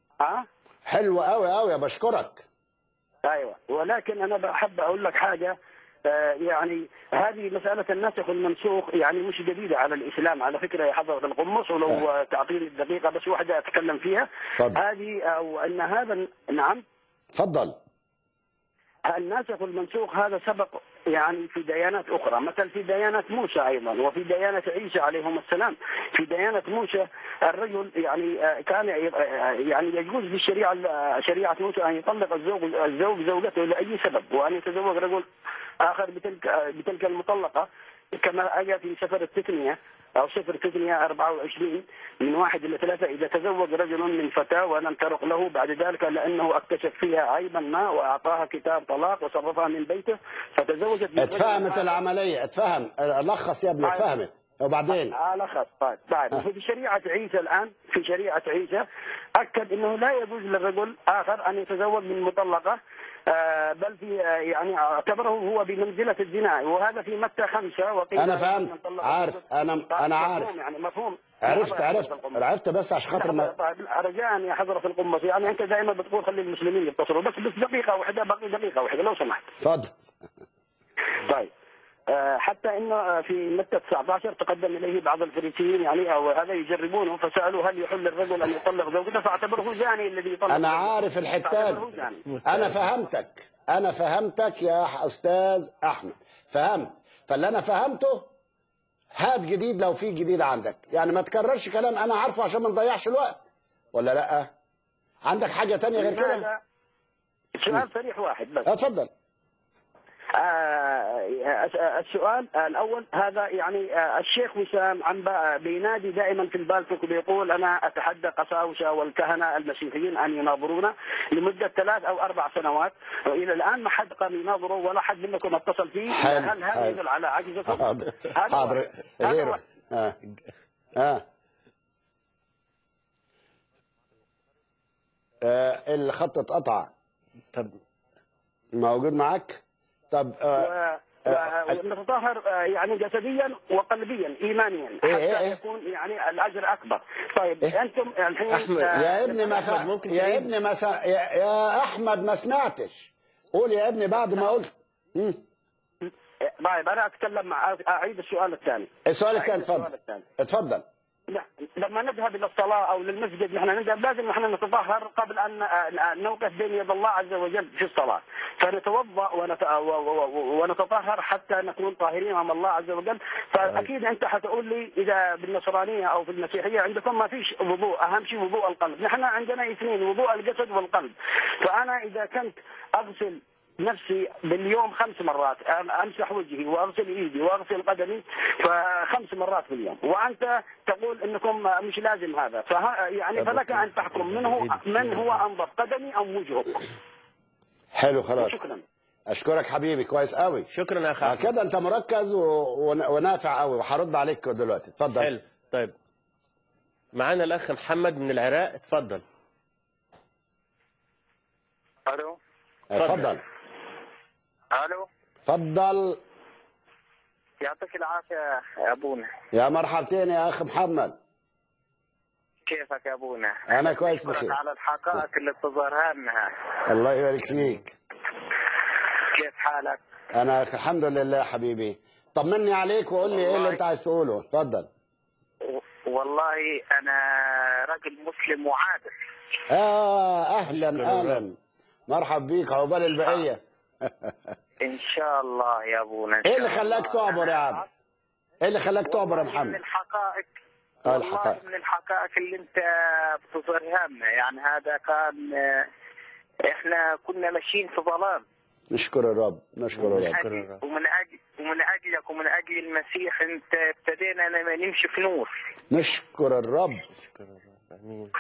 حلو قوي قوي، بشكرك. أيوة، ولكن أنا بحب أقول لك حاجة. يعني هذه مسألة الناسخ والمنسوخ يعني مش جديدة على الإسلام على فكرة يا حضرة القمص، ولو تعطيني الدقيقة بس واحدة أتكلم فيها. هذه أو أن هذا. نعم. تفضل. الناسخ والمنسوخ هذا سبق يعني في ديانات أخرى، مثل في ديانة موسى أيضا، وفي ديانة عيسى عليهم السلام. في ديانة موسى الرجل يعني كان يعني يجوز بالشريعة شريعة موسى أن يطلق الزوج زوجته لأي سبب، وأن يتزوج رجل آخر بتلك المطلقة، كما أجى في سفر التثنية أو سفر التثنية 24 من 1 إلى 3: إذا تزوج رجل من فتاة ولم ترق له بعد ذلك لأنه اكتشف فيها عيبا ما وأعطاها كتاب طلاق وصرفها من بيته فتزوجت من اتفهمت العملية. اتفهم. لخص يا ابني. اتفهمت. وبعدين لخص. طيب في شريعة عيسى الآن، في شريعة عيسى أكد أنه لا يجوز للرجل آخر أن يتزوج من مطلقة، بل في يعني اعتبره هو بمنزلة الزنا، وهذا في متى 5. وقيل أنا فهمت. عارف. أنا عارف. يعني مفهوم. عرفت بس عشان خاطر ما. طيب رجاء يا حضرة القمص، يعني أنت دائما بتقول خلي المسلمين يتصلوا، بس دقيقة واحدة، باقي دقيقة واحدة لو سمحت. اتفضل. طيب. حتى انه في متى 19 تقدم اليه بعض الفريسيين يعني او هذا يجربونه، فسالوا هل يحل الرجل ان يطلق زوجته، فاعتبره زاني الذي يطلق. انا عارف الحتات. انا فهمتك يا استاذ احمد، فهمت. فاللي انا فهمته هات جديد لو في جديد عندك، يعني ما تكررش كلام انا عارفه عشان ما نضيعش الوقت، ولا لا؟ عندك حاجه تانية غير كده؟ سؤال صريح واحد بس. اتفضل. السؤال الأول هذا يعني الشيخ وسام عم بينادي دائما في البالتوك وبيقول أنا أتحدى قساوسة والكهنة المسيحيين أن يناظرونا لمدة 3 أو 4 سنوات، وإلى الآن ما حد قام يناظروا ولا حد منكم اتصل فيه. هل هذا يدل على عجزكم؟ حاضر. غيره. الخط اتقطع. طب موجود معاك؟ طب نتطهر يعني جسديا وقلبيا ايمانيا حتى يكون يعني الاجر اكبر. طيب انتم الحين يا ابني يا احمد ما سمعتش. قول يا ابني بعد ما قلت. طيب انا اتكلم اعيد السؤال الثاني. السؤال الثاني اتفضل. لما نذهب الى الصلاه او للمسجد نحن نذهب لازم نحن نتطهر قبل ان نوقف بين يد الله عز وجل في الصلاه، فنتوضا ونتطهر حتى نكون طاهرين امام الله عز وجل. فاكيد انت حتقول لي اذا بالنصرانيه او في المسيحيه عندكم ما فيش وضوء، اهم شيء وضوء القلب. نحن عندنا اثنين، وضوء الجسد والقلب. فانا اذا كنت اغسل نفسي باليوم 5 مرات، امسح وجهي واغسل ايدي واغسل قدمي ف5 مرات في اليوم، وانت تقول انكم مش لازم هذا، يعني فلك ان تحكم من هو انظف، قدمي ام وجهك. حلو خلاص. شكرا. اشكرك حبيبي، كويس قوي. شكرا يا اخي. كده انت مركز ونافع قوي، وهرد عليك دلوقتي. اتفضل. حلو. طيب معانا الاخ محمد من العراق، اتفضل. الو. اتفضل. الو. اتفضل. يعطيك العافيه يا ابونا. يا مرحبتين يا اخ محمد. كيفك يا ابونا؟ انا كويس بخير. على الحقائق اللي بتظهرها لنا. الله يبارك فيك. كيف حالك؟ انا الحمد لله حبيبي. طمني عليك وقول لي ايه اللي انت عايز تقوله. اتفضل. والله انا راجل مسلم وعابر. اهلا اهلا، مرحب بيك، عقبال البقيه. ان شاء الله يا ابونا. ايه اللي خلاك تعبر يا عم؟ ايه اللي خلاك تعبر يا محمد؟ من الحقائق. الحقائق. من الحقائق اللي انت بتظهرها لنا، يعني هذا كان احنا كنا ماشيين في ظلام. نشكر الرب، نشكر الرب. ومن اجلك ومن اجل المسيح انت ابتدينا نمشي في نور. نشكر الرب. نشكر الرب. امين.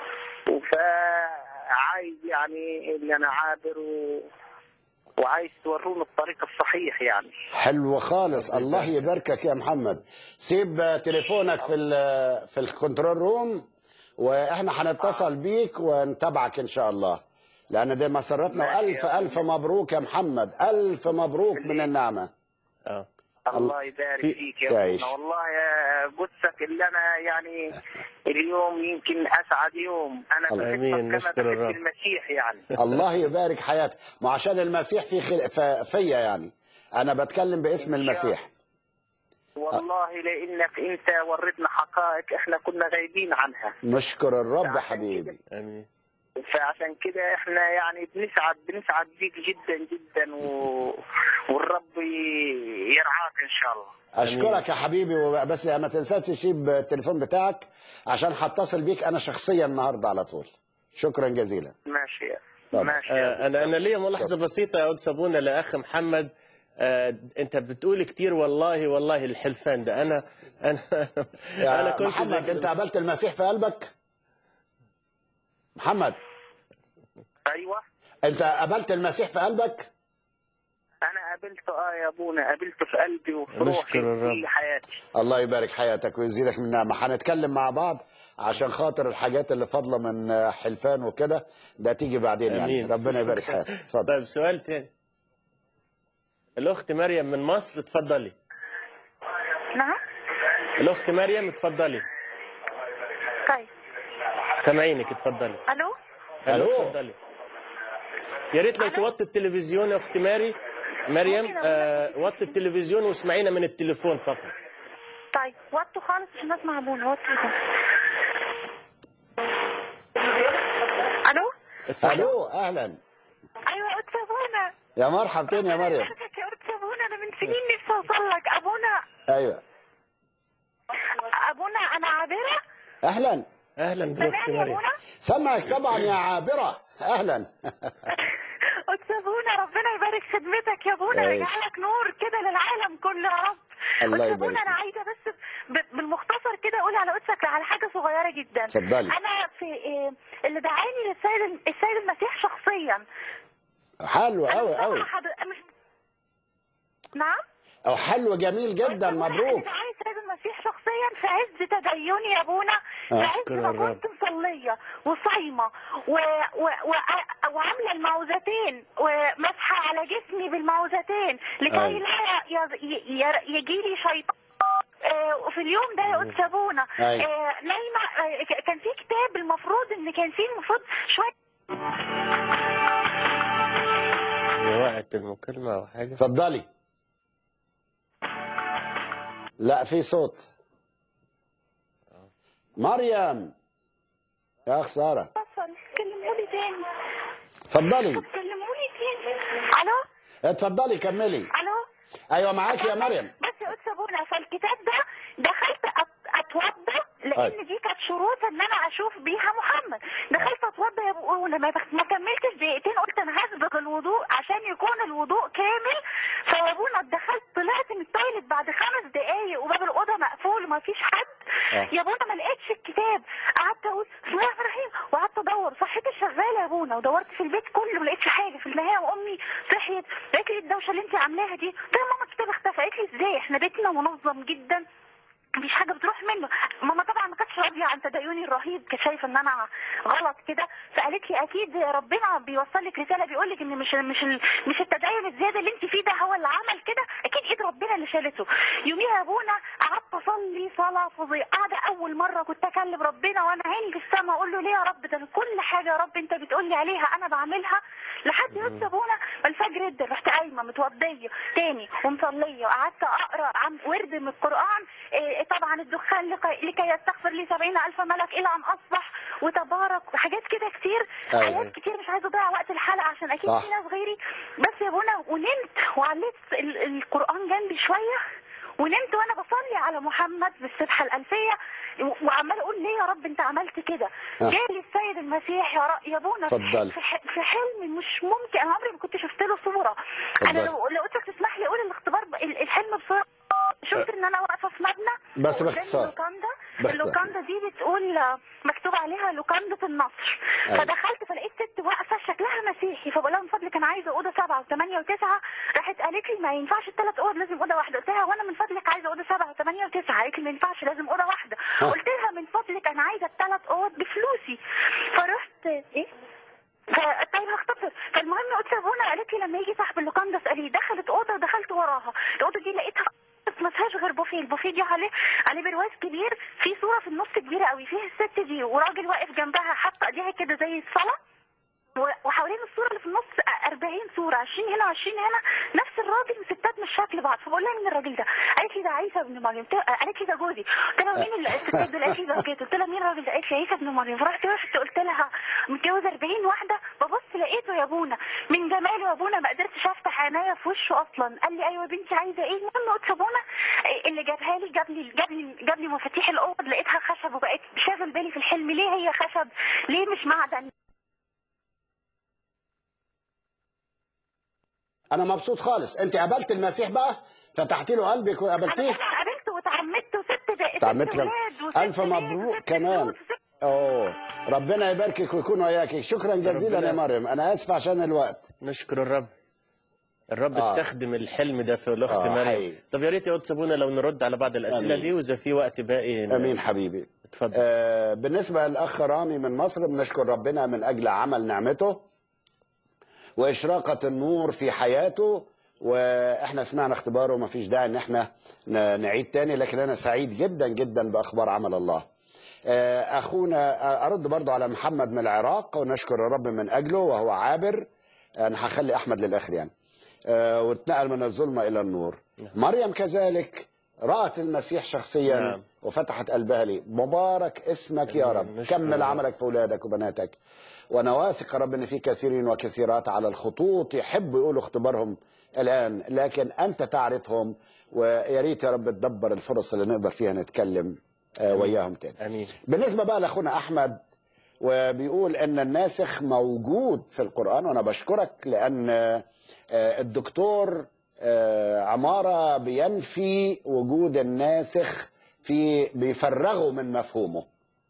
فعايز يعني ان انا عابر وعايز توروني الطريق الصحيح يعني. حلو خالص، الله يباركك يا محمد. سيب تليفونك في الكنترول روم، واحنا هنتصل بيك ونتابعك ان شاء الله، لان دي مسرتنا. والف الف مبروك يا محمد، الف مبروك من النعمه. الله يبارك فيك يا ابونا. والله يا قدسك اللي انا يعني اليوم يمكن اسعد يوم انا بحبك كما بحب المسيح يعني. الله يبارك حياتك. ما عشان المسيح فيا يعني، انا بتكلم باسم المسيح. والله لانك انت وريتنا حقائق احنا كنا غايبين عنها. نشكر الرب حبيبي. امين. فعشان كده احنا يعني بنسعد بيك جدا جدا والرب يرعاك ان شاء الله. اشكرك يا حبيبي، بس ما تنساش تسيب التليفون بتاعك عشان هتصل بيك انا شخصيا النهارده على طول. شكرا جزيلا. ماشي. ماشي. انا ليا ملاحظه بسيطه يا قدس ابونا لاخ محمد. انت بتقول كتير والله الحلفان ده. انا كنت محمد، انت قابلت المسيح في قلبك؟ محمد. ايوه. انت قابلت المسيح في قلبك؟ انا قابلته يا ابونا، قابلته في قلبي وفي روحي وفي حياتي. الله يبارك حياتك ويزيدك من النعمه. هنتكلم مع بعض عشان خاطر الحاجات اللي فاضله من حلفان وكده، ده تيجي بعدين يعني. ربنا يبارك حياتك. اتفضل. طيب سؤال تاني. الاخت مريم من مصر، اتفضلي. نعم. الاخت مريم اتفضلي. طيب. سامعينك، اتفضلي. الو. اتفضلي. يا ريت لو توطي التلفزيون يا اخت مريم. وطي التلفزيون واسمعينا من التليفون فقط. طيب وطوا خالص عشان اسمع ابونا. وطوا. الو. اهلا. ايوه يا قدس ابونا. يا مرحبتين يا مريم. يا قدس ابونا، انا من سنين نفسي اوصل لك ابونا. ايوه ابونا انا عابره. اهلا بالاخت مريم. سمعك طبعا يا عابره. اهلا. قدس ابونا، ربنا يبارك خدمتك يا ابونا، يرجع لك نور كده للعالم كله يا رب. الله يبارك. ابونا انا عايزه بس بالمختصر كده اقول على قدسك على حاجه صغيره جدا. اتفضلي. انا في اللي دعاني للسيد المسيح شخصيا. حلو قوي. نعم. حلو جميل جدا، مبروك. انا عايز السيد المسيح شخصيا في عز تديني يا ابونا، في عز ما كنت مصليه وصايمه وعامله المعوذتين ومسحه على جسمي بالمعوذتين لكي لا يجي لي شيطان. وفي اليوم ده يا قدس ابونا نايمه، كان في كتاب المفروض ان كان فيه شويه. وقعت المكالمه او حاجه؟ اتفضلي. لا في صوت. مريم يا خساره. كلموني تاني. اتفضلي. كلموني تاني. الو. اتفضلي كملي. الو. ايوه معاكي يا مريم. بس يا استاذ ابونا فالكتاب ده دخلت اتوضى لان دي كانت شروط ان انا اشوف بيها محمد. دخلت اتوضى يا ابونا ما كملتش دقيقتين قلت انا هسبق الوضوء عشان يكون الوضوء كامل. فيا ابونا دخلت طلعت من التويلت بعد 5 دقايق وباب الاوضه مقفول وما فيش حد. يا ابونا ما لقيتش الكتاب. قعدت اقول بسم الله الرحمن الرحيم وقعدت ادور. صحيت الشغاله يا ابونا ودورت في البيت كله ما لقيتش حاجه. في النهايه امي صحيت قالت لي الدوشه اللي انت عاملاها دي. قلت لها ماما الكتاب اختفى. قالت لي ازاي احنا بيتنا منظم جدا مفيش حاجه بتروح منه. ماما طبعا ما كانتش راضيه عن تديني الرهيب كانت شايفه ان انا غلط كده. فقالت لي اكيد ربنا بيوصل لك رساله بيقول لك ان مش التدين الزياده اللي انت فيه ده هو اللي عمل كده. اكيد ايد ربنا اللي شالته. يوميها يا ابونا قعدت اصلي صلاه فظيعه. قاعده اول مره كنت اكلم ربنا وانا عيني في السما اقول له ليه يا رب ده كل حاجه يا رب انت بتقول لي عليها انا بعملها. لحد يا ابونا الفجر ادى رحت قايمه متوضيه تاني ومصليه وقعدت اقرا عن ورد من القران. طبعا الدخان لكي يستغفر لي 70,000 ملك الى ان اصبح وتبارك وحاجات كده كتير. حاجات كتير مش عايزه اضيع وقت الحلقه عشان اكيد في ناس غيري. بس يا ابونا ونمت وعليت القران جنبي شويه ونمت وانا بصلي على محمد بالسبحه الالفيه وعمال اقول ليه يا رب انت عملت كده. جالي السيد المسيح يا ابونا في حلم مش ممكن. انا عمري ما كنت شفت له صوره. انا لو قلت لك تسمح لي اقول الاختبار الحلم بسرعه. شفت ان انا واقفه في مبنى بس باختصار. اللوكاندا دي بتقول مكتوب عليها لوكاندا النصر. فدخلت فلقيت ست واقفه شكلها مسيحي فبقول لها من فضلك انا عايزه اوضه 7 و8 و9. راحت قالت لي ما ينفعش ال3 اوض لازم اوضه واحده. قلت لها وانا من فضلك عايزه اوضه 7 و8 و9. قالت لي ما ينفعش لازم اوضه واحده. قلت لها من فضلك انا عايزه ال3 اوض بفلوسي. فرحت ايه طيب هختصر. فالمهم قلت لابونا قالت لي لما يجي صاحب اللوكاندا اساليه. دخلت اوضه ودخلت وراها. الاوضه دي لقيتها ما فيهاش غير بوفيه. البوفيه دي عليه برواز كبير في صوره في النص كبيره قوي فيها الست دي وراجل واقف جنبها حاطه ايديها كده زي الصلاه وحوالين الصوره اللي في النص 40 صوره 20 هنا و20 هنا نفس الراجل وستات مش شكل بعض. فبقول لها مين الراجل ده؟ قالت لي ده عيسى ابن مريم. قالت لي ده جوزي. قلت لها مين الستات دول؟ قالت لي ده كده. قلت لها مين الراجل ده؟ قالت لي عيسى ابن مريم. فرحت وقفت قلت لها متجوز 40 واحده. ببص لقيته يا ابونا من جماله يا ابونا ما قدرتش افتح عينيا في وشه اصلا. قال لي ايوه يا بنتي عايزه ايه؟ المهم قلت يا ابونا اللي جابها لي جاب لي مفاتيح الاوض لقيتها خشب وبقيت شاغل بالي في الحلم ليه هي خشب ليه مش معدن. انا مبسوط خالص. انت قابلت المسيح بقى فتحتي له قلبك وقابلتيه. انا قابلته وتعمدت وست تعمدت الف مبروك كمان. ربنا يباركك ويكون وياك. شكرا جزيلا يا مريم. انا اسف عشان الوقت. نشكر الرب استخدم الحلم ده في الاخت مريم. طب يا ريت يا قدس ابونا لو نرد على بعض الاسئله دي واذا في وقت باقي. امين حبيبي. اتفضل. بالنسبه للاخ رامي من مصر بنشكر ربنا من اجل عمل نعمته وإشراقة النور في حياته. وإحنا سمعنا اختباره وما فيش داعي إن إحنا نعيد تاني. لكن أنا سعيد جدا جدا بأخبار عمل الله. أخونا أرد برضو على محمد من العراق ونشكر الرب من أجله وهو عابر. أنا هخلي أحمد للآخر يعني. واتنقل من الظلمة إلى النور. مريم كذلك رأت المسيح شخصيا وفتحت قلبها لي. مبارك اسمك يا رب. كمل عملك في أولادك وبناتك. وانا واثق يا رب ان في كثيرين وكثيرات على الخطوط يحبوا يقولوا اختبارهم الان لكن انت تعرفهم. ويا ريت يا رب تدبر الفرص اللي نقدر فيها نتكلم وياهم تاني. امين. بالنسبه بقى لاخونا احمد وبيقول ان الناسخ موجود في القران وانا بشكرك لان الدكتور عماره بينفي وجود الناسخ بيفرغه من مفهومه.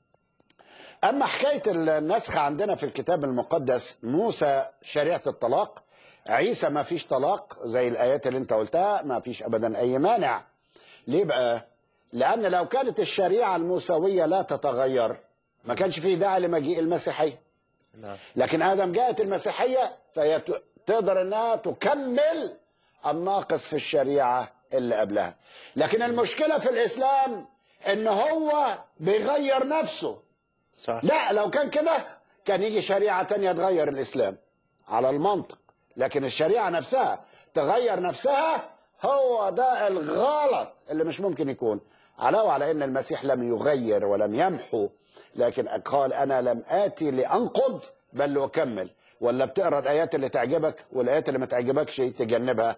أما حكاية النسخ عندنا في الكتاب المقدس موسى شريعة الطلاق عيسى ما فيش طلاق زي الآيات اللي انت قلتها ما فيش أبدا أي مانع. ليه بقى؟ لأن لو كانت الشريعة الموسوية لا تتغير ما كانش فيه داعي لمجيء المسيحية. لكن آدم جاءت المسيحية فهي تقدر أنها تكمل الناقص في الشريعة اللي قبلها. لكن المشكلة في الإسلام إن هو بيغير نفسه. صح. لا لو كان كده كان يجي شريعة تانية تغير الإسلام على المنطق. لكن الشريعة نفسها تغير نفسها هو ده الغلط اللي مش ممكن يكون. علاوة على أن المسيح لم يغير ولم يمحو، لكن قال أنا لم آتي لأنقض بل لأكمل. ولا بتقرأ الآيات اللي تعجبك والآيات اللي ما تعجبكش تجنبها.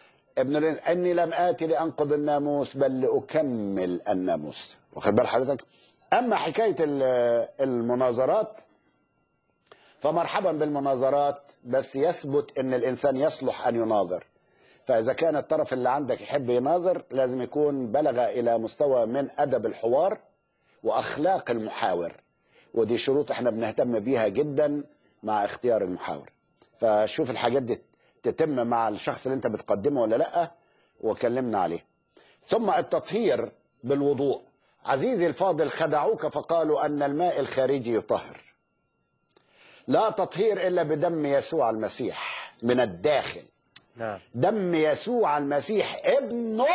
إني لم آتي لأنقض الناموس بل لأكمل الناموس. واخد بال حضرتك؟ أما حكاية المناظرات فمرحبا بالمناظرات، بس يثبت أن الإنسان يصلح أن يناظر. فإذا كان الطرف اللي عندك يحب يناظر لازم يكون بلغ إلى مستوى من أدب الحوار وأخلاق المحاور، ودي شروط احنا بنهتم بيها جدا مع اختيار المحاور. فشوف الحاجات دي تتم مع الشخص اللي انت بتقدمه ولا لأ، وكلمنا عليه. ثم التطهير بالوضوء. عزيزي الفاضل، خدعوك فقالوا أن الماء الخارجي يطهر. لا تطهير إلا بدم يسوع المسيح من الداخل. نعم. دم يسوع المسيح ابنه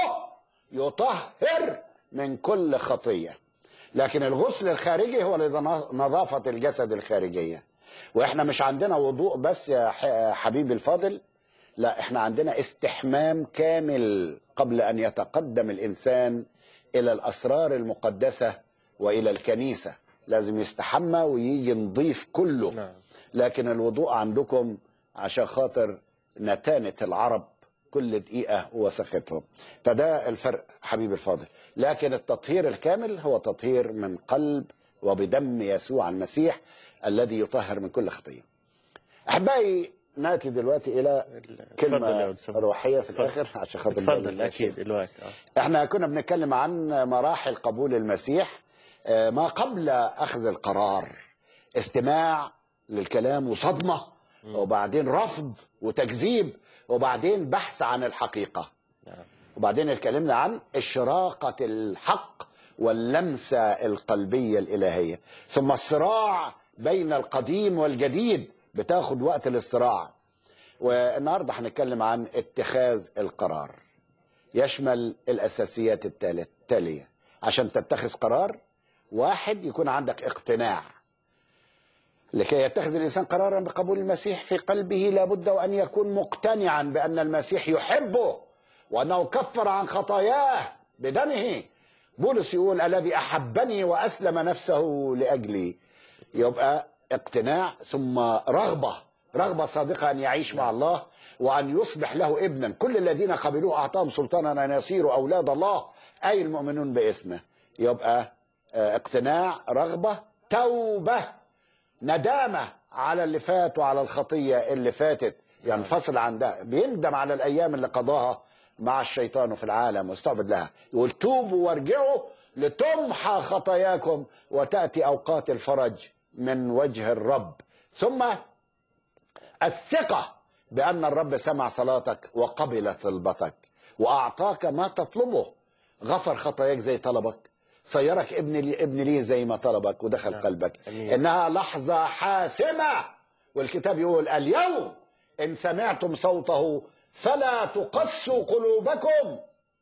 يطهر من كل خطية. لكن الغسل الخارجي هو لنظافة الجسد الخارجية. وإحنا مش عندنا وضوء بس يا حبيبي الفاضل، لا، إحنا عندنا استحمام كامل قبل أن يتقدم الإنسان إلى الأسرار المقدسة وإلى الكنيسة. لازم يستحمى ويجي نضيف كله. نعم. لكن الوضوء عندكم عشان خاطر نتانة العرب كل دقيقة وسختهم. فده الفرق حبيبي الفاضل. لكن التطهير الكامل هو تطهير من قلب وبدم يسوع المسيح الذي يطهر من كل خطية. أحبائي، نأتي دلوقتي إلى كلمة روحية في الآخر عشان خاطر اتفضل. أكيد دلوقتي احنا كنا بنتكلم عن مراحل قبول المسيح. ما قبل أخذ القرار، استماع للكلام وصدمة، وبعدين رفض وتكذيب، وبعدين بحث عن الحقيقة، وبعدين اتكلمنا عن إشراقة الحق واللمسة القلبية الإلهية، ثم الصراع بين القديم والجديد، بتاخد وقت للصراع. والنهاردة هنتكلم عن اتخاذ القرار، يشمل الأساسيات التالية عشان تتخذ قرار. واحد، يكون عندك اقتناع. لكي يتخذ الإنسان قرارا بقبول المسيح في قلبه لابد أن يكون مقتنعا بأن المسيح يحبه وأنه كفر عن خطاياه بدمه. بولس يقول الذي أحبني وأسلم نفسه لأجلي. يبقى اقتناع، ثم رغبة صادقة أن يعيش مع الله وأن يصبح له ابنا. كل الذين قبلوه أعطاهم سلطانا أن يصيروا أولاد الله، أي المؤمنون باسمه. يبقى اقتناع، رغبة، توبة، ندامة على اللي فات وعلى الخطية اللي فاتت، ينفصل عن ده، بيندم على الأيام اللي قضاها مع الشيطان في العالم واستعبد لها. يقول توبوا وارجعوا لتمحى خطاياكم وتأتي أوقات الفرج من وجه الرب. ثم الثقة بأن الرب سمع صلاتك وقبل طلبتك وأعطاك ما تطلبه. غفر خطاياك زي طلبك، صيرك ابن ليه زي ما طلبك ودخل قلبك. إنها لحظة حاسمة، والكتاب يقول اليوم إن سمعتم صوته فلا تقسوا قلوبكم.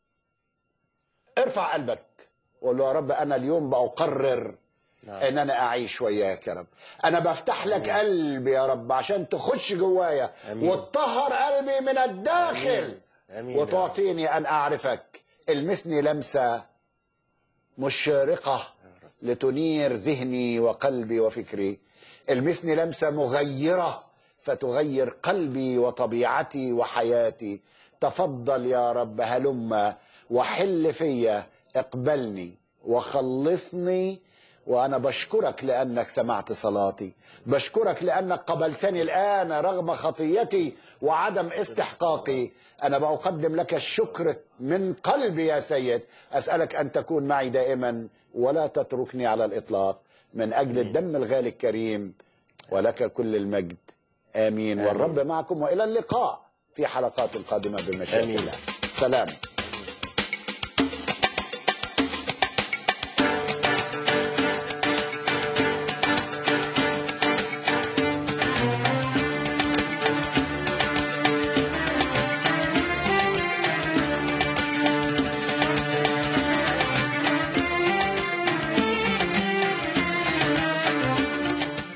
ارفع قلبك وقول له يا رب أنا اليوم بأقرر ان انا اعيش وياك يا رب. انا بفتح لك قلبي يا رب عشان تخش جوايا وتطهر قلبي من الداخل. وتعطيني ان اعرفك. المسني لمسة مشرقة لتنير ذهني وقلبي وفكري. المسني لمسة مغيرة فتغير قلبي وطبيعتي وحياتي. تفضل يا رب، هلم وحل فيا، اقبلني وخلصني. وأنا بشكرك لأنك سمعت صلاتي، بشكرك لأنك قبلتني الآن رغم خطيتي وعدم استحقاقي. أنا بقدم لك الشكر من قلبي يا سيد. أسألك أن تكون معي دائما ولا تتركني على الإطلاق، من أجل الدم الغالي الكريم، ولك كل المجد. آمين. والرب معكم، وإلى اللقاء في حلقات قادمة بمشيئة الله. سلام.